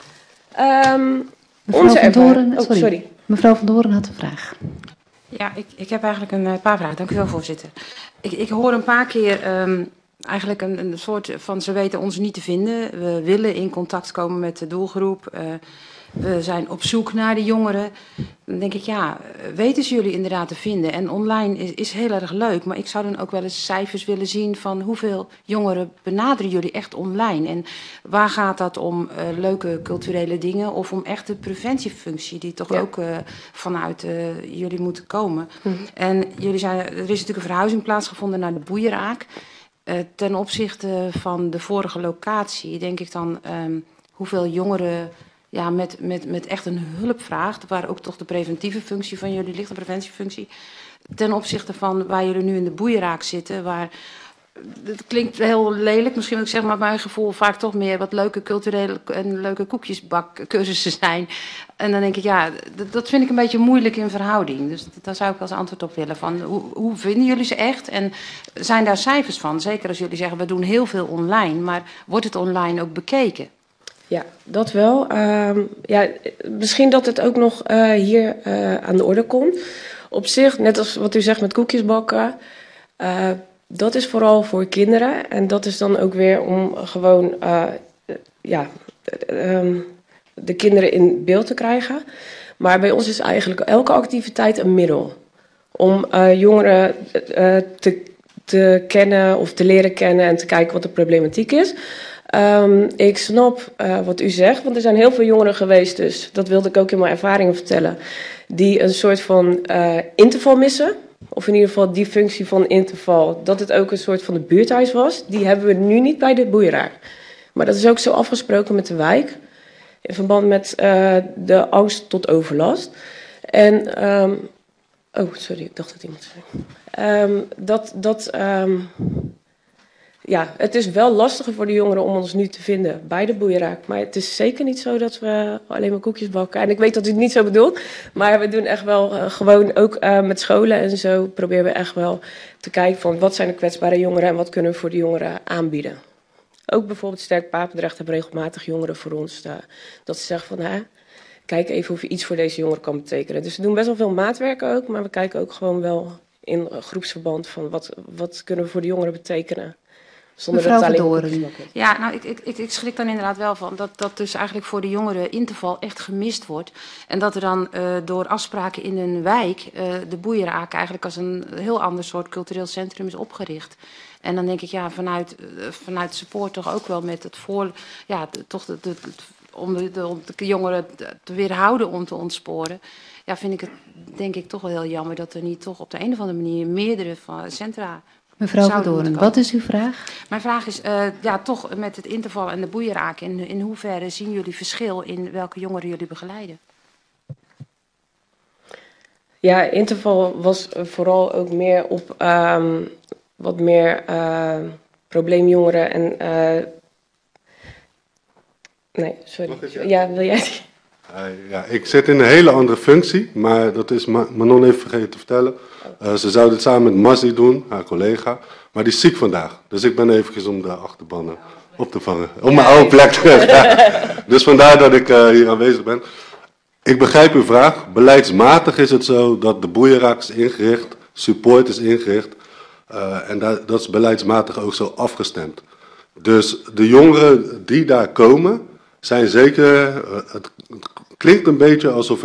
Mevrouw van Doorn had een vraag. Ja, ik heb eigenlijk een paar vragen. Dank u wel, voorzitter. Ik hoor een paar keer eigenlijk een soort van ze weten ons niet te vinden. We willen in contact komen met de doelgroep. We zijn op zoek naar de jongeren. Dan denk ik, ja, weten ze jullie inderdaad te vinden? En online is heel erg leuk, maar ik zou dan ook wel eens cijfers willen zien van hoeveel jongeren benaderen jullie echt online? En waar gaat dat om leuke culturele dingen of om echt de preventiefunctie die toch ook vanuit jullie moeten komen? En jullie zijn, er is natuurlijk een verhuizing plaatsgevonden naar de Boeieraak. Ten opzichte van de vorige locatie denk ik dan hoeveel jongeren ja, met echt een hulpvraag, waar ook toch de preventieve functie van jullie ligt, de preventiefunctie, ten opzichte van waar jullie nu in de Boeieraak zitten, waar, het klinkt heel lelijk misschien, ik zeg maar bij mijn gevoel vaak toch meer wat leuke culturele en leuke koekjesbakcursussen zijn. En dan denk ik, ja, dat vind ik een beetje moeilijk in verhouding. Dus daar zou ik als antwoord op willen van, hoe vinden jullie ze echt? En zijn daar cijfers van? Zeker als jullie zeggen, we doen heel veel online, maar wordt het online ook bekeken? Ja, dat wel. Ja, misschien dat het ook nog hier aan de orde komt. Op zich, net als wat u zegt met koekjes bakken, dat is vooral voor kinderen. En dat is dan ook weer om gewoon de kinderen in beeld te krijgen. Maar bij ons is eigenlijk elke activiteit een middel om jongeren te kennen of te leren kennen en te kijken wat de problematiek is. Ik snap wat u zegt, want er zijn heel veel jongeren geweest, dus dat wilde ik ook in mijn ervaringen vertellen, die een soort van interval missen. Of in ieder geval die functie van interval, dat het ook een soort van de buurthuis was. Die hebben we nu niet bij de boerderij. Maar dat is ook zo afgesproken met de wijk. In verband met de angst tot overlast. En, oh, sorry, ik dacht dat iemand zei. Ja, het is wel lastiger voor de jongeren om ons nu te vinden bij de boeierak. Maar het is zeker niet zo dat we alleen maar koekjes bakken. En ik weet dat u het niet zo bedoelt. Maar we doen echt wel gewoon ook met scholen en zo proberen we echt wel te kijken van wat zijn de kwetsbare jongeren en wat kunnen we voor de jongeren aanbieden. Ook bijvoorbeeld Sterk Papendrecht hebben regelmatig jongeren voor ons dat ze zeggen van kijk even of je iets voor deze jongeren kan betekenen. Dus we doen best wel veel maatwerk ook, maar we kijken ook gewoon wel in groepsverband van wat kunnen we voor de jongeren betekenen. Zonder Mevrouw dat Van alleen Doorn. Ja, nou, ik schrik dan inderdaad wel van dat dus eigenlijk voor de jongeren interval echt gemist wordt. En dat er dan door afspraken in een wijk de boeierak eigenlijk als een heel ander soort cultureel centrum is opgericht. En dan denk ik, ja, vanuit support toch ook wel met het om de jongeren te weerhouden om te ontsporen. Ja, vind ik het denk ik toch wel heel jammer dat er niet toch op de een of andere manier meerdere centra. Mevrouw Van Doorn, wat is uw vraag? Mijn vraag is, toch met het interval en de boeierak, in hoeverre zien jullie verschil in welke jongeren jullie begeleiden? Ja, interval was vooral ook meer op wat meer probleemjongeren en... nee, sorry. Ja, wil jij die? Ja, ik zit in een hele andere functie, maar dat is Manon even vergeten te vertellen. Ze zou dit samen met Mazzi doen, haar collega, maar die is ziek vandaag. Dus ik ben eventjes om de achterbannen op te vangen, op mijn oude plek terug. Dus vandaar dat ik hier aanwezig ben. Ik begrijp uw vraag. Beleidsmatig is het zo dat de boeierak is ingericht, support is ingericht en dat is beleidsmatig ook zo afgestemd. Dus de jongeren die daar komen, zijn zeker, het klinkt een beetje alsof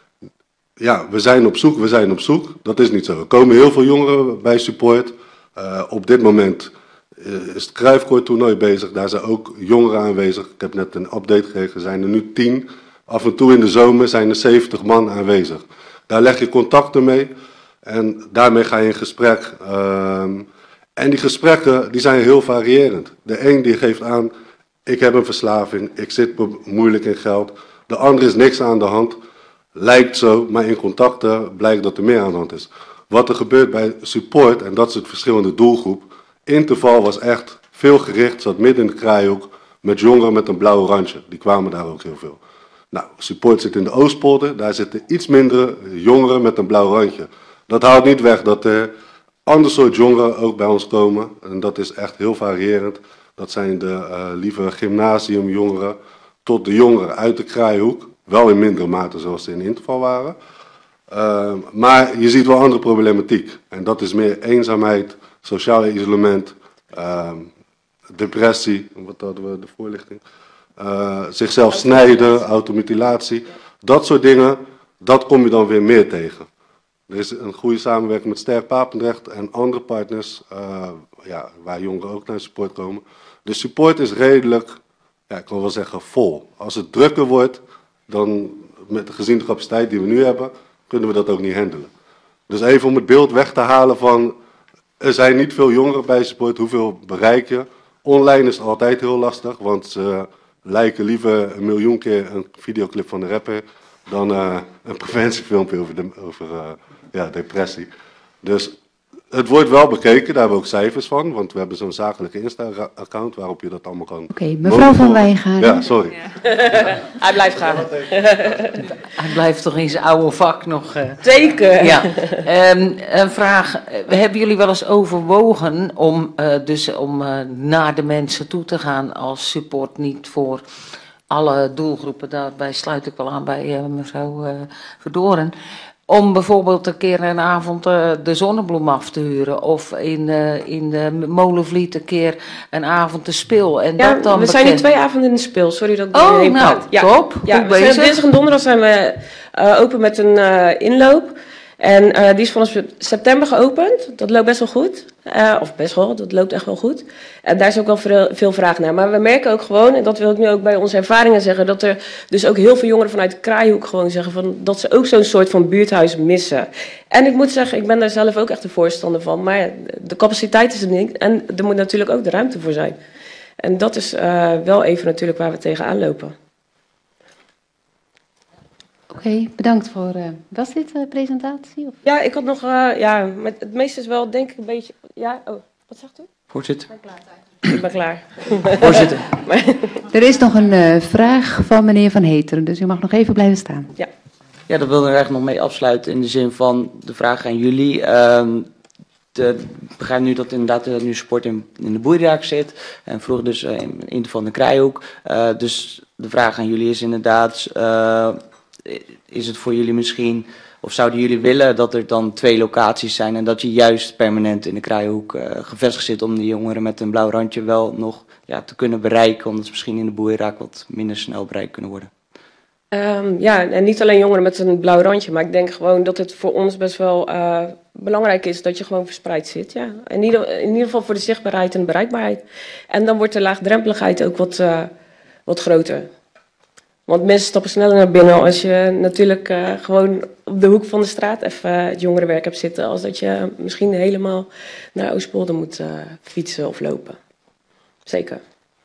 we zijn op zoek. Dat is niet zo. Er komen heel veel jongeren bij support. Op dit moment is het Cruijffkoord-toernooi bezig. Daar zijn ook jongeren aanwezig. Ik heb net een update gekregen. Er zijn er nu 10. Af en toe in de zomer zijn er 70 man aanwezig. Daar leg je contacten mee. En daarmee ga je in gesprek. En die gesprekken die zijn heel variërend. De een die geeft aan, ik heb een verslaving, ik zit moeilijk in geld. De ander is niks aan de hand. Lijkt zo, maar in contacten blijkt dat er meer aan de hand is. Wat er gebeurt bij support, en dat is het verschil in de doelgroep. Interval was echt veel gericht, zat midden in de kraaihoek met jongeren met een blauw randje. Die kwamen daar ook heel veel. Nou, support zit in de Oostpolder, daar zitten iets minder jongeren met een blauw randje. Dat houdt niet weg dat er ander soort jongeren ook bij ons komen. En dat is echt heel variërend. Dat zijn de lieve gymnasiumjongeren tot de jongeren uit de kraaihoek. Wel in mindere mate zoals ze in interval waren. Maar je ziet wel andere problematiek. En dat is meer eenzaamheid, sociaal isolement, depressie, wat hadden we de voorlichting? Zichzelf snijden, automutilatie. Dat soort dingen, dat kom je dan weer meer tegen. Er is een goede samenwerking met Sterk Papendrecht en andere partners, waar jongeren ook naar support komen. De support is redelijk, ik kan wel zeggen, vol. Als het drukker wordt, dan gezien de capaciteit die we nu hebben, kunnen we dat ook niet handelen. Dus even om het beeld weg te halen van, er zijn niet veel jongeren bij support, hoeveel bereik je? Online is het altijd heel lastig, want ze lijken liever 1 miljoen keer een videoclip van de rapper dan een preventiefilmpje over depressie. Dus het wordt wel bekeken, daar hebben we ook cijfers van, want we hebben zo'n zakelijke Insta-account waarop je dat allemaal kan. Oké, mevrouw Van Wijngaarden. Ja, sorry. Hij blijft gaan. Hij blijft toch in zijn oude vak nog. Zeker. Ja. Een vraag. Hebben jullie wel eens overwogen om naar de mensen toe te gaan als support niet voor alle doelgroepen? Daarbij sluit ik wel aan bij mevrouw Verdoren. Om bijvoorbeeld een keer een avond de Zonnebloem af te huren. Of in de Molenvliet een keer een avond te speel. En Ja, dat dan we zijn nu 2 avonden in de speel. Sorry dat ik Oh, nou, ja. top. Ja, Goed we zijn bezig. dinsdag en donderdag zijn we open met een inloop. En die is vanaf september geopend. Dat loopt best wel goed. Of best wel, dat loopt echt wel goed. En daar is ook wel veel vraag naar. Maar we merken ook gewoon, en dat wil ik nu ook bij onze ervaringen zeggen, dat er dus ook heel veel jongeren vanuit de Kraaihoek gewoon zeggen van, dat ze ook zo'n soort van buurthuis missen. En ik moet zeggen, ik ben daar zelf ook echt een voorstander van. Maar ja, de capaciteit is er niet. En er moet natuurlijk ook de ruimte voor zijn. En dat is wel even natuurlijk waar we tegenaan lopen. Oké, bedankt voor... was dit presentatie? Of? Ja, ik had nog... ja, maar het meeste is wel denk ik een beetje... Ja, oh, wat zegt u? Voorzitter. Ik ben klaar. Voorzitter. Er is nog een vraag van meneer Van Heteren, dus u mag nog even blijven staan. Ja. Ja, dat wilde ik eigenlijk nog mee afsluiten in de zin van de vraag aan jullie. Ik begrijp nu dat inderdaad nu sport in de Boeiraak zit. En vroeger dus in van de Kraaihoek. Dus de vraag aan jullie is inderdaad... is het voor jullie misschien... Of zouden jullie willen dat er dan 2 locaties zijn... en dat je juist permanent in de Kraaihoek gevestigd zit... om die jongeren met een blauw randje wel nog te kunnen bereiken... omdat ze misschien in de Boeiraak wat minder snel bereikt kunnen worden? Ja, en niet alleen jongeren met een blauw randje... maar ik denk gewoon dat het voor ons best wel belangrijk is... dat je gewoon verspreid zit. Ja. In ieder geval voor de zichtbaarheid en de bereikbaarheid. En dan wordt de laagdrempeligheid ook wat groter... Want mensen stappen sneller naar binnen als je natuurlijk gewoon op de hoek van de straat even het jongerenwerk hebt zitten. Als dat je misschien helemaal naar Oostpolder moet fietsen of lopen. Zeker.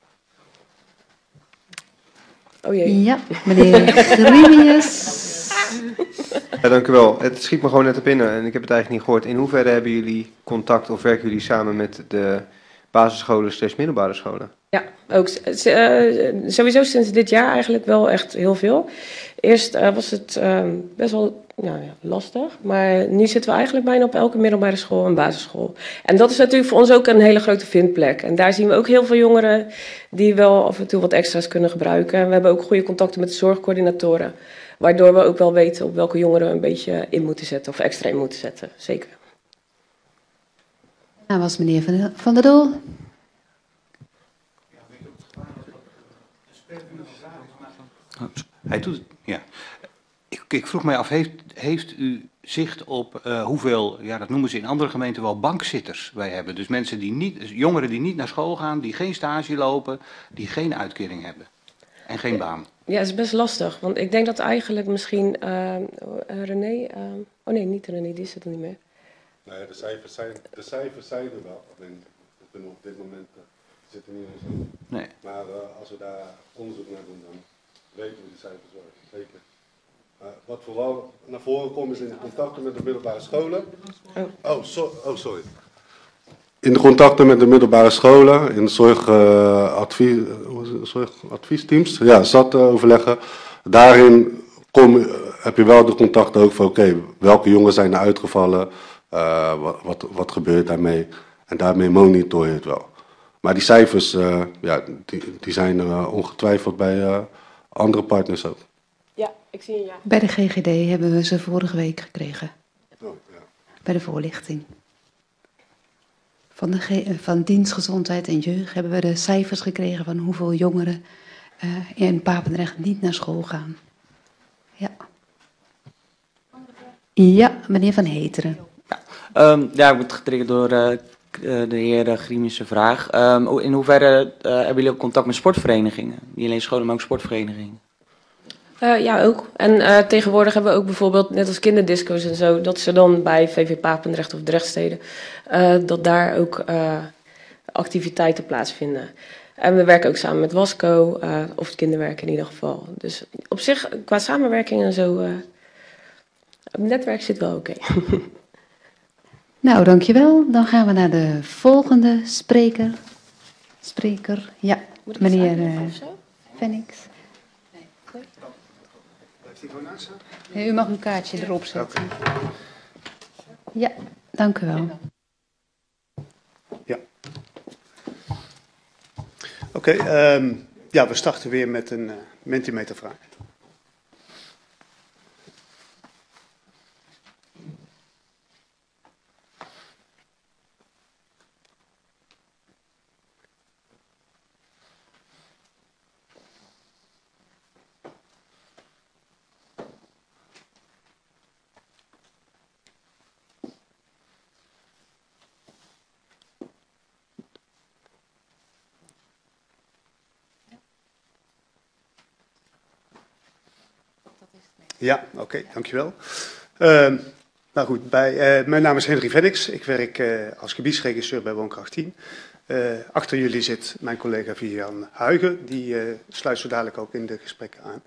Oh jee. Ja, meneer Grimius. Ja, dank u wel. Het schiet me gewoon net op binnen en ik heb het eigenlijk niet gehoord. In hoeverre hebben jullie contact of werken jullie samen met de basisscholen / middelbare scholen? Ja, ook sowieso sinds dit jaar eigenlijk wel echt heel veel. Eerst was het best wel lastig, maar nu zitten we eigenlijk bijna op elke middelbare school en basisschool. En dat is natuurlijk voor ons ook een hele grote vindplek. En daar zien we ook heel veel jongeren die wel af en toe wat extra's kunnen gebruiken. En we hebben ook goede contacten met de zorgcoördinatoren, waardoor we ook wel weten op welke jongeren we een beetje in moeten zetten of extra in moeten zetten, zeker. Nou was meneer Van der Doel. Hij doet het, ja. Ik vroeg mij af, heeft u zicht op hoeveel, ja, dat noemen ze in andere gemeenten wel bankzitters wij hebben? Dus mensen jongeren die niet naar school gaan, die geen stage lopen, die geen uitkering hebben en geen baan. Ja, het is best lastig, want ik denk dat eigenlijk misschien René, oh nee, niet René, die zit er niet meer. Nee, de cijfers zijn er wel, alleen op dit moment zitten niet in zo. Nee. Maar als we daar onderzoek naar doen, dan weten we de cijfers wel, zeker. Wat vooral naar voren komt is in de contacten met de middelbare scholen. Sorry. In de contacten met de middelbare scholen, in de zorgadviesteams, ja, zat overleggen. Daarin heb je wel de contacten ook van oké, welke jongens zijn er uitgevallen, wat gebeurt daarmee. En daarmee monitor je het wel. Maar die cijfers, die zijn ongetwijfeld bij andere partners ook. Ja, ik zie een ja. Bij de GGD hebben we ze vorige week gekregen. Oh, ja. Bij de voorlichting. Van dienst gezondheid en jeugd hebben we de cijfers gekregen van hoeveel jongeren in Papendrecht niet naar school gaan. Ja. Ja, meneer Van Heteren. Ja, ik word getriggerd door de heer Grimius' vraag. In hoeverre hebben jullie ook contact met sportverenigingen? Niet alleen scholen, maar ook sportverenigingen? Ja, ook. En tegenwoordig hebben we ook bijvoorbeeld, net als kinderdisco's en zo, dat ze dan bij VV Papendrecht of Drechtsteden, dat daar ook activiteiten plaatsvinden. En we werken ook samen met Wasco, of het kinderwerk in ieder geval. Dus op zich, qua samenwerking en zo, het netwerk zit wel oké. Nou, dankjewel. Dan gaan we naar de volgende spreker. Ja, meneer Fenix. Nee, u mag uw kaartje erop zetten. Ja, dank u wel. Ja. Oké, we starten weer met een Mentimeter-vraag. Ja, oké, dankjewel. Nou goed, mijn naam is Henry Vennix. Ik werk als gebiedsregisseur bij Woonkracht 10. Achter jullie zit mijn collega Vivian Huigen. Die sluit zo dadelijk ook in de gesprekken aan.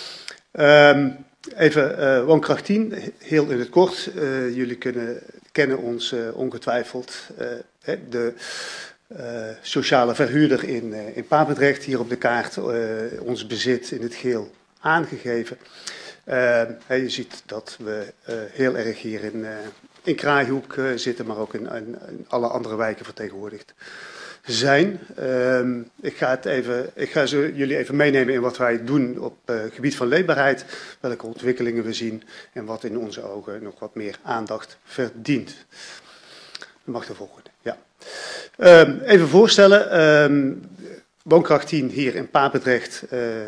Even Woonkracht 10, heel in het kort. Jullie kennen ons ongetwijfeld. De sociale verhuurder in Papendrecht, hier op de kaart. Ons bezit in het geel aangegeven. Je ziet dat we heel erg hier in Kraaihoek zitten, maar ook in alle andere wijken vertegenwoordigd zijn. Ik ga jullie even meenemen in wat wij doen op het gebied van leefbaarheid, welke ontwikkelingen we zien en wat in onze ogen nog wat meer aandacht verdient. Dat mag de volgende. Ja. Even voorstellen, Woonkracht 10 hier in Papendrecht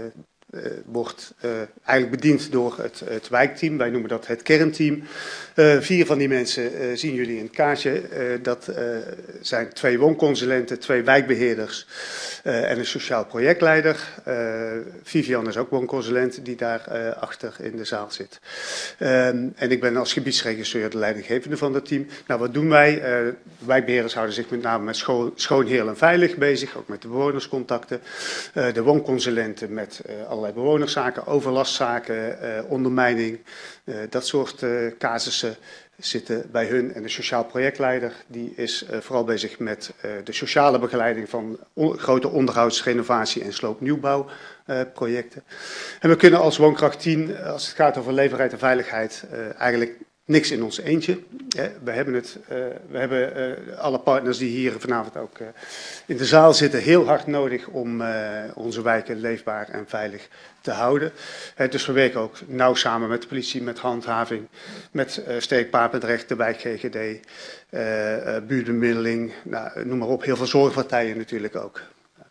wordt eigenlijk bediend door het wijkteam. Wij noemen dat het kernteam. 4 van die mensen zien jullie in het kaartje. Dat zijn 2 woonconsulenten, 2 wijkbeheerders en een sociaal projectleider. Vivian is ook woonconsulent die daar achter in de zaal zit. En ik ben als gebiedsregisseur de leidinggevende van dat team. Nou, wat doen wij? Wijkbeheerders houden zich met name met schoon, heel en veilig bezig, ook met de bewonerscontacten. De woonconsulenten met allerlei bewonerszaken, overlastzaken, ondermijning, dat soort casussen zitten bij hun. En de sociaal projectleider die is vooral bezig met de sociale begeleiding van grote onderhouds-, renovatie- en sloopnieuwbouwprojecten. En we kunnen als Woonkracht 10, als het gaat over leefbaarheid en veiligheid, eigenlijk niks in ons eentje. We hebben alle partners die hier vanavond ook in de zaal zitten heel hard nodig om onze wijken leefbaar en veilig te houden. Dus we werken ook nauw samen met de politie, met handhaving, met Sterk Papendrecht, de wijk GGD, buurtbemiddeling, nou, noem maar op, heel veel zorgpartijen natuurlijk ook.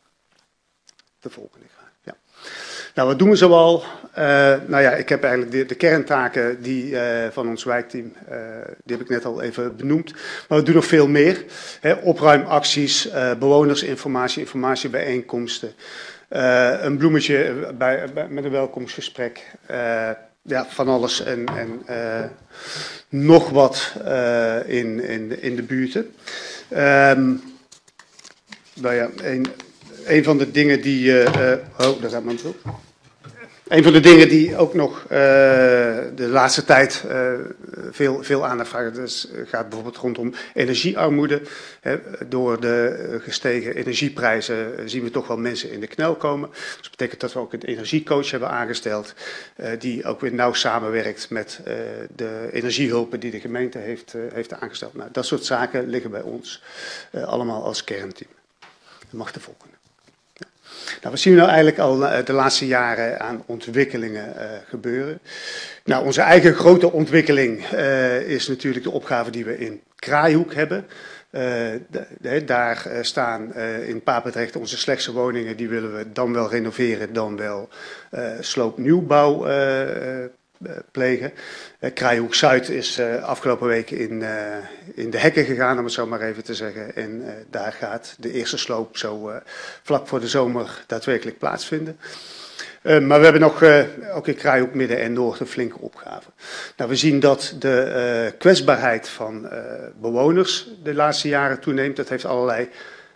De volgende. Ja. Nou, wat doen we zoal? Nou ja, ik heb eigenlijk de kerntaken van ons wijkteam, die heb ik net al even benoemd. Maar we doen nog veel meer. Opruimacties, bewonersinformatie, informatiebijeenkomsten. Een bloemetje met een welkomstgesprek. Ja, van alles en nog wat in de buurten. Nou ja, een van de dingen die... daar gaat mijn bril. Een van de dingen die ook nog de laatste tijd veel aandacht vragen, dus gaat bijvoorbeeld rondom energiearmoede. Door de gestegen energieprijzen zien we toch wel mensen in de knel komen. Dus dat betekent dat we ook een energiecoach hebben aangesteld, die ook weer nauw samenwerkt met de energiehulpen die de gemeente heeft aangesteld. Nou, dat soort zaken liggen bij ons allemaal als kernteam. Dat mag de volgende. Nou, wat zien we nou eigenlijk al de laatste jaren aan ontwikkelingen gebeuren? Nou, onze eigen grote ontwikkeling is natuurlijk de opgave die we in Kraaihoek hebben. Daar staan in Papendrecht onze slechtste woningen, die willen we dan wel renoveren, dan wel sloopnieuwbouw plegen. Kraaihoek Zuid is afgelopen week in de hekken gegaan, om het zo maar even te zeggen. En daar gaat de eerste sloop zo vlak voor de zomer daadwerkelijk plaatsvinden. Maar we hebben nog ook in Kraaihoek Midden en Noord een flinke opgave. Nou, we zien dat de kwetsbaarheid van bewoners de laatste jaren toeneemt. Dat heeft allerlei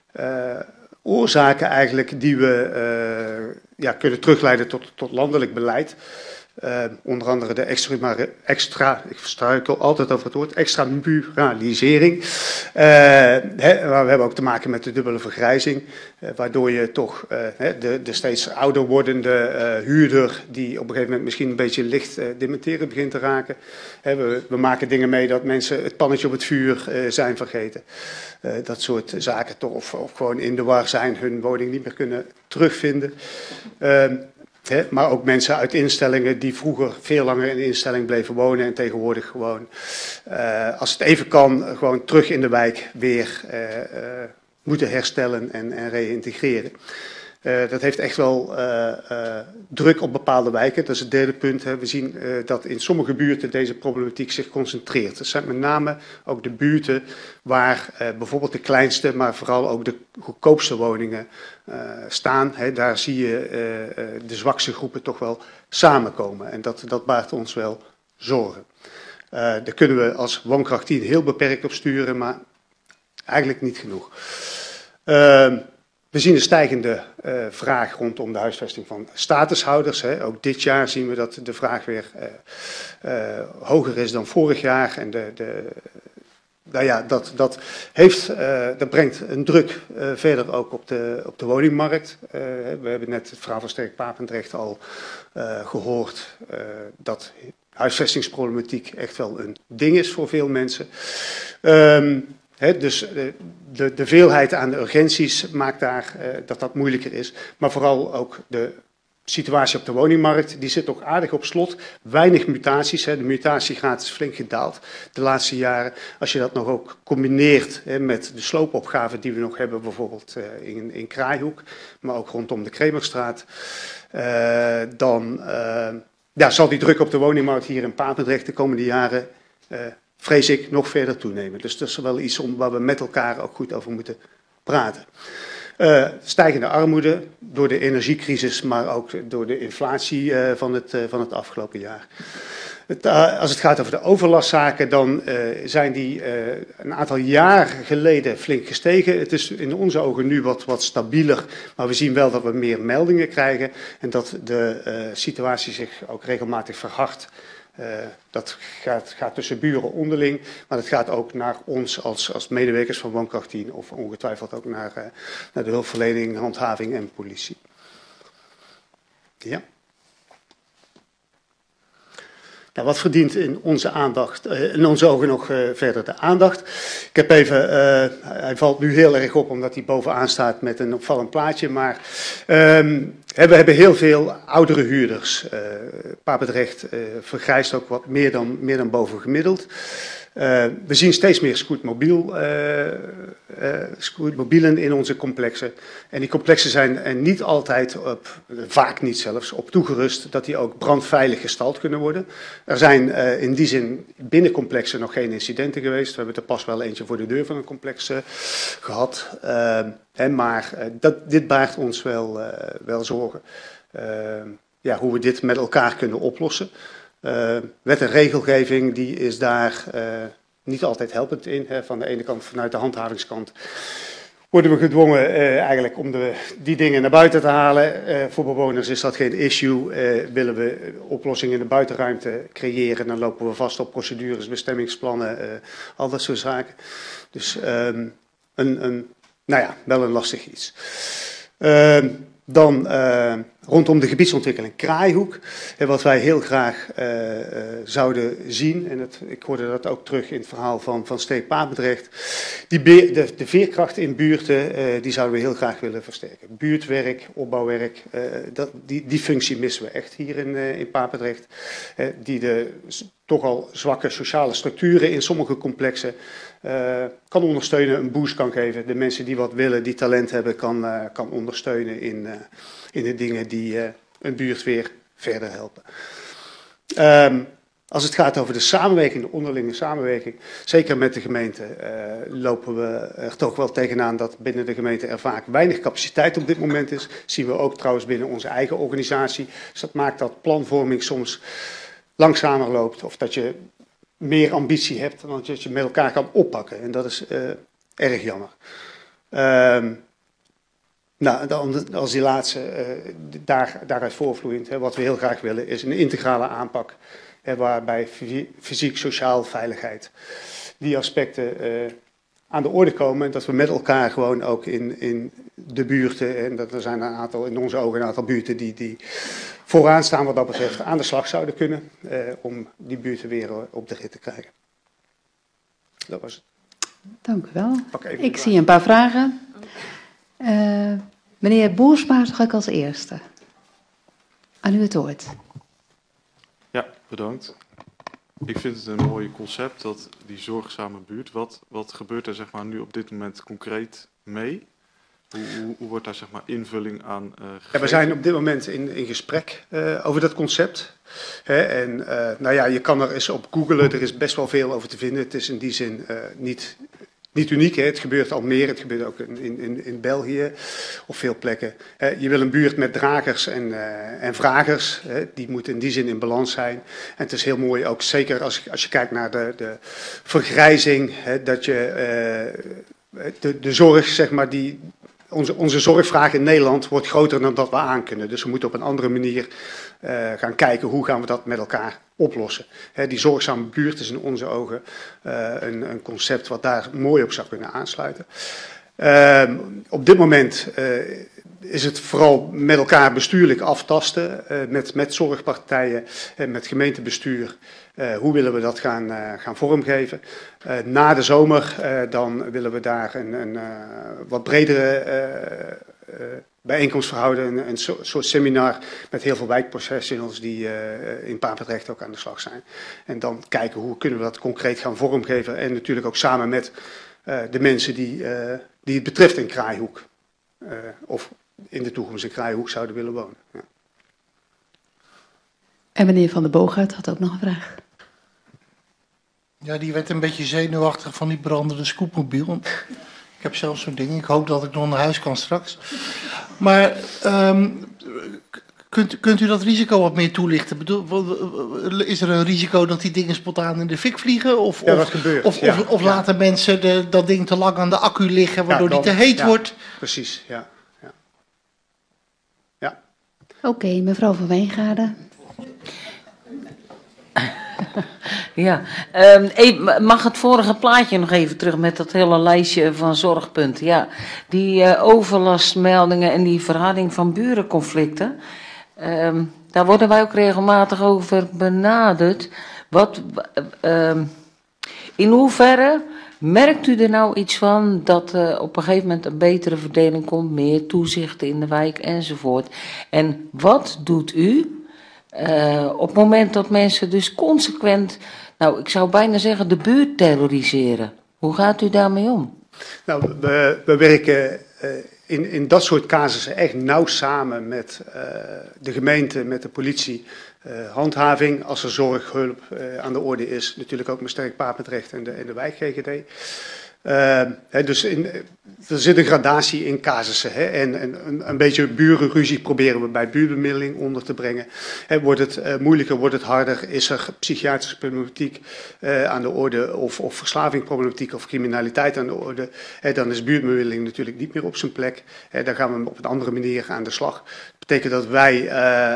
oorzaken eigenlijk die we kunnen terugleiden tot landelijk beleid. Onder andere ik struikel altijd over het woord, extramuralisering. Maar we hebben ook te maken met de dubbele vergrijzing, waardoor je toch de steeds ouder wordende huurder, die op een gegeven moment misschien een beetje licht dementeren begint te raken. We maken dingen mee dat mensen het pannetje op het vuur zijn vergeten. Dat soort zaken toch, of gewoon in de war zijn, hun woning niet meer kunnen terugvinden. Maar ook mensen uit instellingen die vroeger veel langer in de instelling bleven wonen en tegenwoordig gewoon, als het even kan, gewoon terug in de wijk weer moeten herstellen en reïntegreren. Dat heeft echt wel druk op bepaalde wijken. Dat is het derde punt. Hè. We zien dat in sommige buurten deze problematiek zich concentreert. Dat zijn met name ook de buurten waar bijvoorbeeld de kleinste, maar vooral ook de goedkoopste woningen staan. Hè. Daar zie je de zwakste groepen toch wel samenkomen. En dat baart ons wel zorgen. Daar kunnen we als Woonkracht 10 heel beperkt op sturen, maar eigenlijk niet genoeg. We zien een stijgende vraag rondom de huisvesting van statushouders. Hè. Ook dit jaar zien we dat de vraag weer hoger is dan vorig jaar. En dat brengt een druk verder ook op de woningmarkt. We hebben net het verhaal van Sterk Papendrecht al gehoord dat huisvestingsproblematiek echt wel een ding is voor veel mensen. Dus de veelheid aan de urgenties maakt daar dat moeilijker is. Maar vooral ook de situatie op de woningmarkt, die zit toch aardig op slot. Weinig mutaties, de mutatiegraad is flink gedaald de laatste jaren. Als je dat nog ook combineert met de sloopopgaven die we nog hebben, bijvoorbeeld in Kraaihoek, maar ook rondom de Kremerstraat, dan zal die druk op de woningmarkt hier in Papendrecht de komende jaren, vrees ik, nog verder toenemen. Dus dat is wel iets waar we met elkaar ook goed over moeten praten. Stijgende armoede door de energiecrisis, maar ook door de inflatie van het afgelopen jaar. Als het gaat over de overlastzaken, dan zijn die een aantal jaar geleden flink gestegen. Het is in onze ogen nu wat stabieler, maar we zien wel dat we meer meldingen krijgen en dat de situatie zich ook regelmatig verhardt. Dat gaat tussen buren onderling, maar dat gaat ook naar ons als medewerkers van Woonkracht 10 of ongetwijfeld ook naar de hulpverlening, handhaving en politie. Ja. Nou, wat verdient in onze ogen nog verder de aandacht? Ik heb even, hij valt nu heel erg op omdat hij bovenaan staat met een opvallend plaatje, maar we hebben heel veel oudere huurders. Papendrecht vergrijst ook wat meer dan bovengemiddeld. We zien steeds meer scootmobielen in onze complexen. En die complexen zijn er niet altijd, vaak niet zelfs, op toegerust dat die ook brandveilig gestald kunnen worden. Er zijn in die zin binnen complexen nog geen incidenten geweest. We hebben er pas wel eentje voor de deur van een complex gehad. Maar dit baart ons wel zorgen. Hoe we dit met elkaar kunnen oplossen. Wet en regelgeving die is daar niet altijd helpend in. Van de ene kant, vanuit de handhavingskant, worden we gedwongen eigenlijk om die dingen naar buiten te halen. Voor bewoners is dat geen issue. Willen we oplossingen in de buitenruimte creëren, dan lopen we vast op procedures, bestemmingsplannen, al dat soort zaken. Dus wel een lastig iets. Dan rondom de gebiedsontwikkeling Kraaihoek. Wat wij heel graag zouden zien, en ik hoorde dat ook terug in het verhaal van Steek Papendrecht. De veerkracht in buurten, die zouden we heel graag willen versterken. Buurtwerk, opbouwwerk, die functie missen we echt hier in Papendrecht. Die de toch al zwakke sociale structuren in sommige complexen kan ondersteunen, een boost kan geven. De mensen die wat willen, die talent hebben, kan ondersteunen in de dingen die een buurt weer verder helpen. Als het gaat over de samenwerking, de onderlinge samenwerking, zeker met de gemeente, lopen we er toch wel tegenaan dat binnen de gemeente er vaak weinig capaciteit op dit moment is. Dat zien we ook trouwens binnen onze eigen organisatie. Dus dat maakt dat planvorming soms langzamer loopt of dat je meer ambitie hebt dan dat je met elkaar kan oppakken. En dat is erg jammer. Als die laatste daaruit voorvloeiend, wat we heel graag willen, is een integrale aanpak. Waarbij fysiek, sociaal, veiligheid, die aspecten aan de orde komen. En dat we met elkaar gewoon ook in de buurten, en dat er zijn in onze ogen een aantal buurten die vooraan staan wat dat betreft, aan de slag zouden kunnen om die buurten weer op de rit te krijgen. Dat was het. Dank u wel. Ik zie een paar vragen. Meneer Boersma, ga ik als eerste. Aan u het woord. Ja, bedankt. Ik vind het een mooi concept, dat die zorgzame buurt. Wat gebeurt er zeg maar nu op dit moment concreet mee? Hoe wordt daar zeg maar invulling aan gegeven? Ja, we zijn op dit moment in gesprek over dat concept. En nou ja, je kan er eens op googlen, er is best wel veel over te vinden. Het is in die zin niet uniek, hè. Het gebeurt al meer, het gebeurt ook in België op veel plekken. Je wil een buurt met dragers en vragers, die moeten in die zin in balans zijn. En het is heel mooi, ook zeker als je kijkt naar de vergrijzing, dat je de zorg, zeg maar, onze zorgvraag in Nederland wordt groter dan dat we aankunnen. Dus we moeten op een andere manier gaan kijken hoe gaan we dat met elkaar oplossen. Die zorgzame buurt is in onze ogen een concept wat daar mooi op zou kunnen aansluiten. Op dit moment is het vooral met elkaar bestuurlijk aftasten, met zorgpartijen en met gemeentebestuur. Hoe willen we dat gaan vormgeven? Na de zomer dan willen we daar een wat bredere bijeenkomst verhouden. Een soort seminar met heel veel wijkprofessionals die in Papendrecht ook aan de slag zijn. En dan kijken hoe kunnen we dat concreet gaan vormgeven. En natuurlijk ook samen met de mensen die het betreft in Kraaihoek. Of in de toekomst in Kraaihoek zouden willen wonen. Ja. En meneer Van der Boogaard had ook nog een vraag. Ja, die werd een beetje zenuwachtig van die brandende scootmobiel. Ik heb zelf zo'n ding. Ik hoop dat ik nog naar huis kan straks. Maar kunt u dat risico wat meer toelichten? Is er een risico dat die dingen spontaan in de fik vliegen? Of laten mensen dat ding te lang aan de accu liggen, waardoor die te heet wordt? Precies, ja. Oké, mevrouw van Wijngaarden. Ja, mag het vorige plaatje nog even terug met dat hele lijstje van zorgpunten? Ja, die overlastmeldingen en die verharding van burenconflicten, daar worden wij ook regelmatig over benaderd. In hoeverre merkt u er nou iets van dat op een gegeven moment een betere verdeling komt, meer toezicht in de wijk enzovoort? En wat doet u op het moment dat mensen dus consequent, nou ik zou bijna zeggen, de buurt terroriseren? Hoe gaat u daarmee om? Nou, we werken in dat soort casussen echt nauw samen met de gemeente, met de politie. Handhaving, als er zorghulp aan de orde is, natuurlijk ook met Sterk Papendrecht en de wijk GGD. Dus er zit een gradatie in casussen. En een beetje burenruzie proberen we bij buurtbemiddeling onder te brengen. Wordt het moeilijker, wordt het harder? Is er psychiatrische problematiek aan de orde of verslavingproblematiek of criminaliteit aan de orde? Dan is buurtbemiddeling natuurlijk niet meer op zijn plek. Dan gaan we op een andere manier aan de slag. Dat betekent dat wij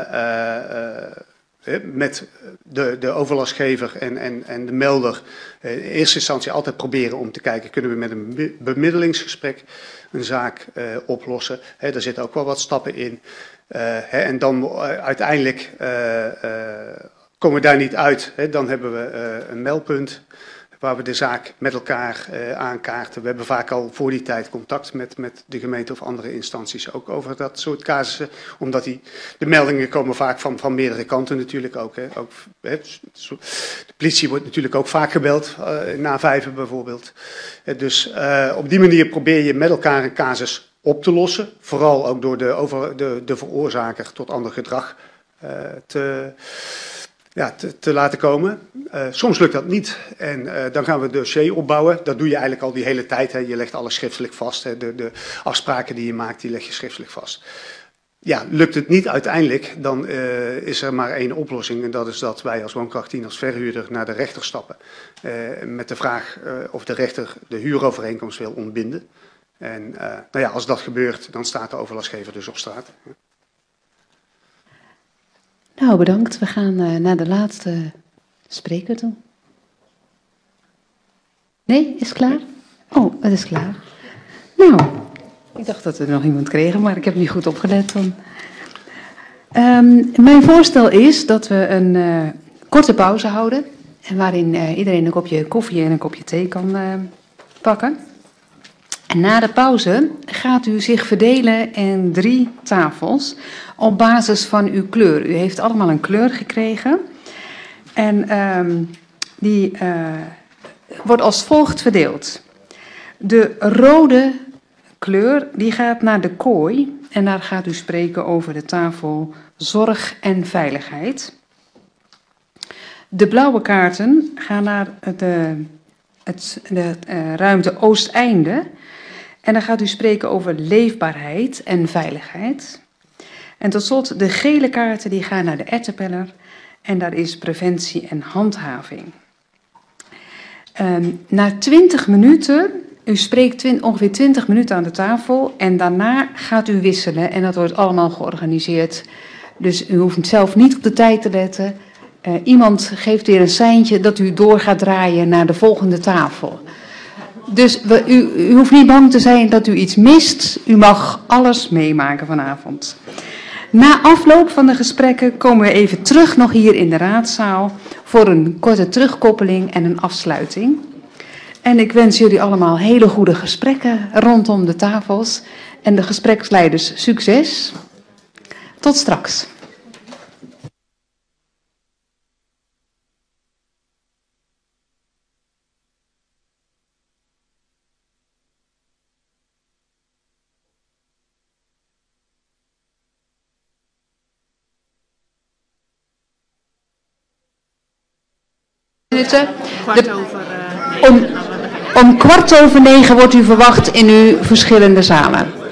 met de overlastgever en de melder in eerste instantie altijd proberen om te kijken, kunnen we met een bemiddelingsgesprek een zaak oplossen. Daar zitten ook wel wat stappen in. En dan uiteindelijk komen we daar niet uit. Dan hebben we een meldpunt waar we de zaak met elkaar aankaarten. We hebben vaak al voor die tijd contact met de gemeente of andere instanties ook over dat soort casussen. Omdat de meldingen komen vaak van meerdere kanten natuurlijk ook. De politie wordt natuurlijk ook vaak gebeld, na 5 bijvoorbeeld. Dus op die manier probeer je met elkaar een casus op te lossen. Vooral ook door de veroorzaker tot ander gedrag te laten komen. Soms lukt dat niet en dan gaan we het dossier opbouwen. Dat doe je eigenlijk al die hele tijd. Je legt alles schriftelijk vast. De afspraken die je maakt, die leg je schriftelijk vast. Ja, lukt het niet uiteindelijk, dan is er maar één oplossing. En dat is dat wij als Woonkracht 10 als verhuurder naar de rechter stappen. Met de vraag of de rechter de huurovereenkomst wil ontbinden. En als dat gebeurt, dan staat de overlastgever dus op straat. Nou, bedankt. We gaan naar de laatste spreker toe. Nee, is het klaar? Oh, het is klaar. Nou, ik dacht dat we nog iemand kregen, maar ik heb niet goed opgelet dan. Mijn voorstel is dat we een korte pauze houden. En waarin iedereen een kopje koffie en een kopje thee kan pakken. En na de pauze gaat u zich verdelen in 3 tafels op basis van uw kleur. U heeft allemaal een kleur gekregen. En die wordt als volgt verdeeld. De rode kleur die gaat naar de kooi en daar gaat u spreken over de tafel zorg en veiligheid. De blauwe kaarten gaan naar de ruimte Oosteinde en dan gaat u spreken over leefbaarheid en veiligheid. En tot slot de gele kaarten die gaan naar de Ertepeller en daar is preventie en handhaving. Na 20 minuten, u spreekt ongeveer 20 minuten aan de tafel en daarna gaat u wisselen en dat wordt allemaal georganiseerd. Dus u hoeft zelf niet op de tijd te letten. Iemand geeft weer een seintje dat u door gaat draaien naar de volgende tafel. Dus u hoeft niet bang te zijn dat u iets mist. U mag alles meemaken vanavond. Na afloop van de gesprekken komen we even terug nog hier in de raadzaal voor een korte terugkoppeling en een afsluiting. En ik wens jullie allemaal hele goede gesprekken rondom de tafels en de gespreksleiders succes. Tot straks. Om 9:15 wordt u verwacht in uw verschillende zalen.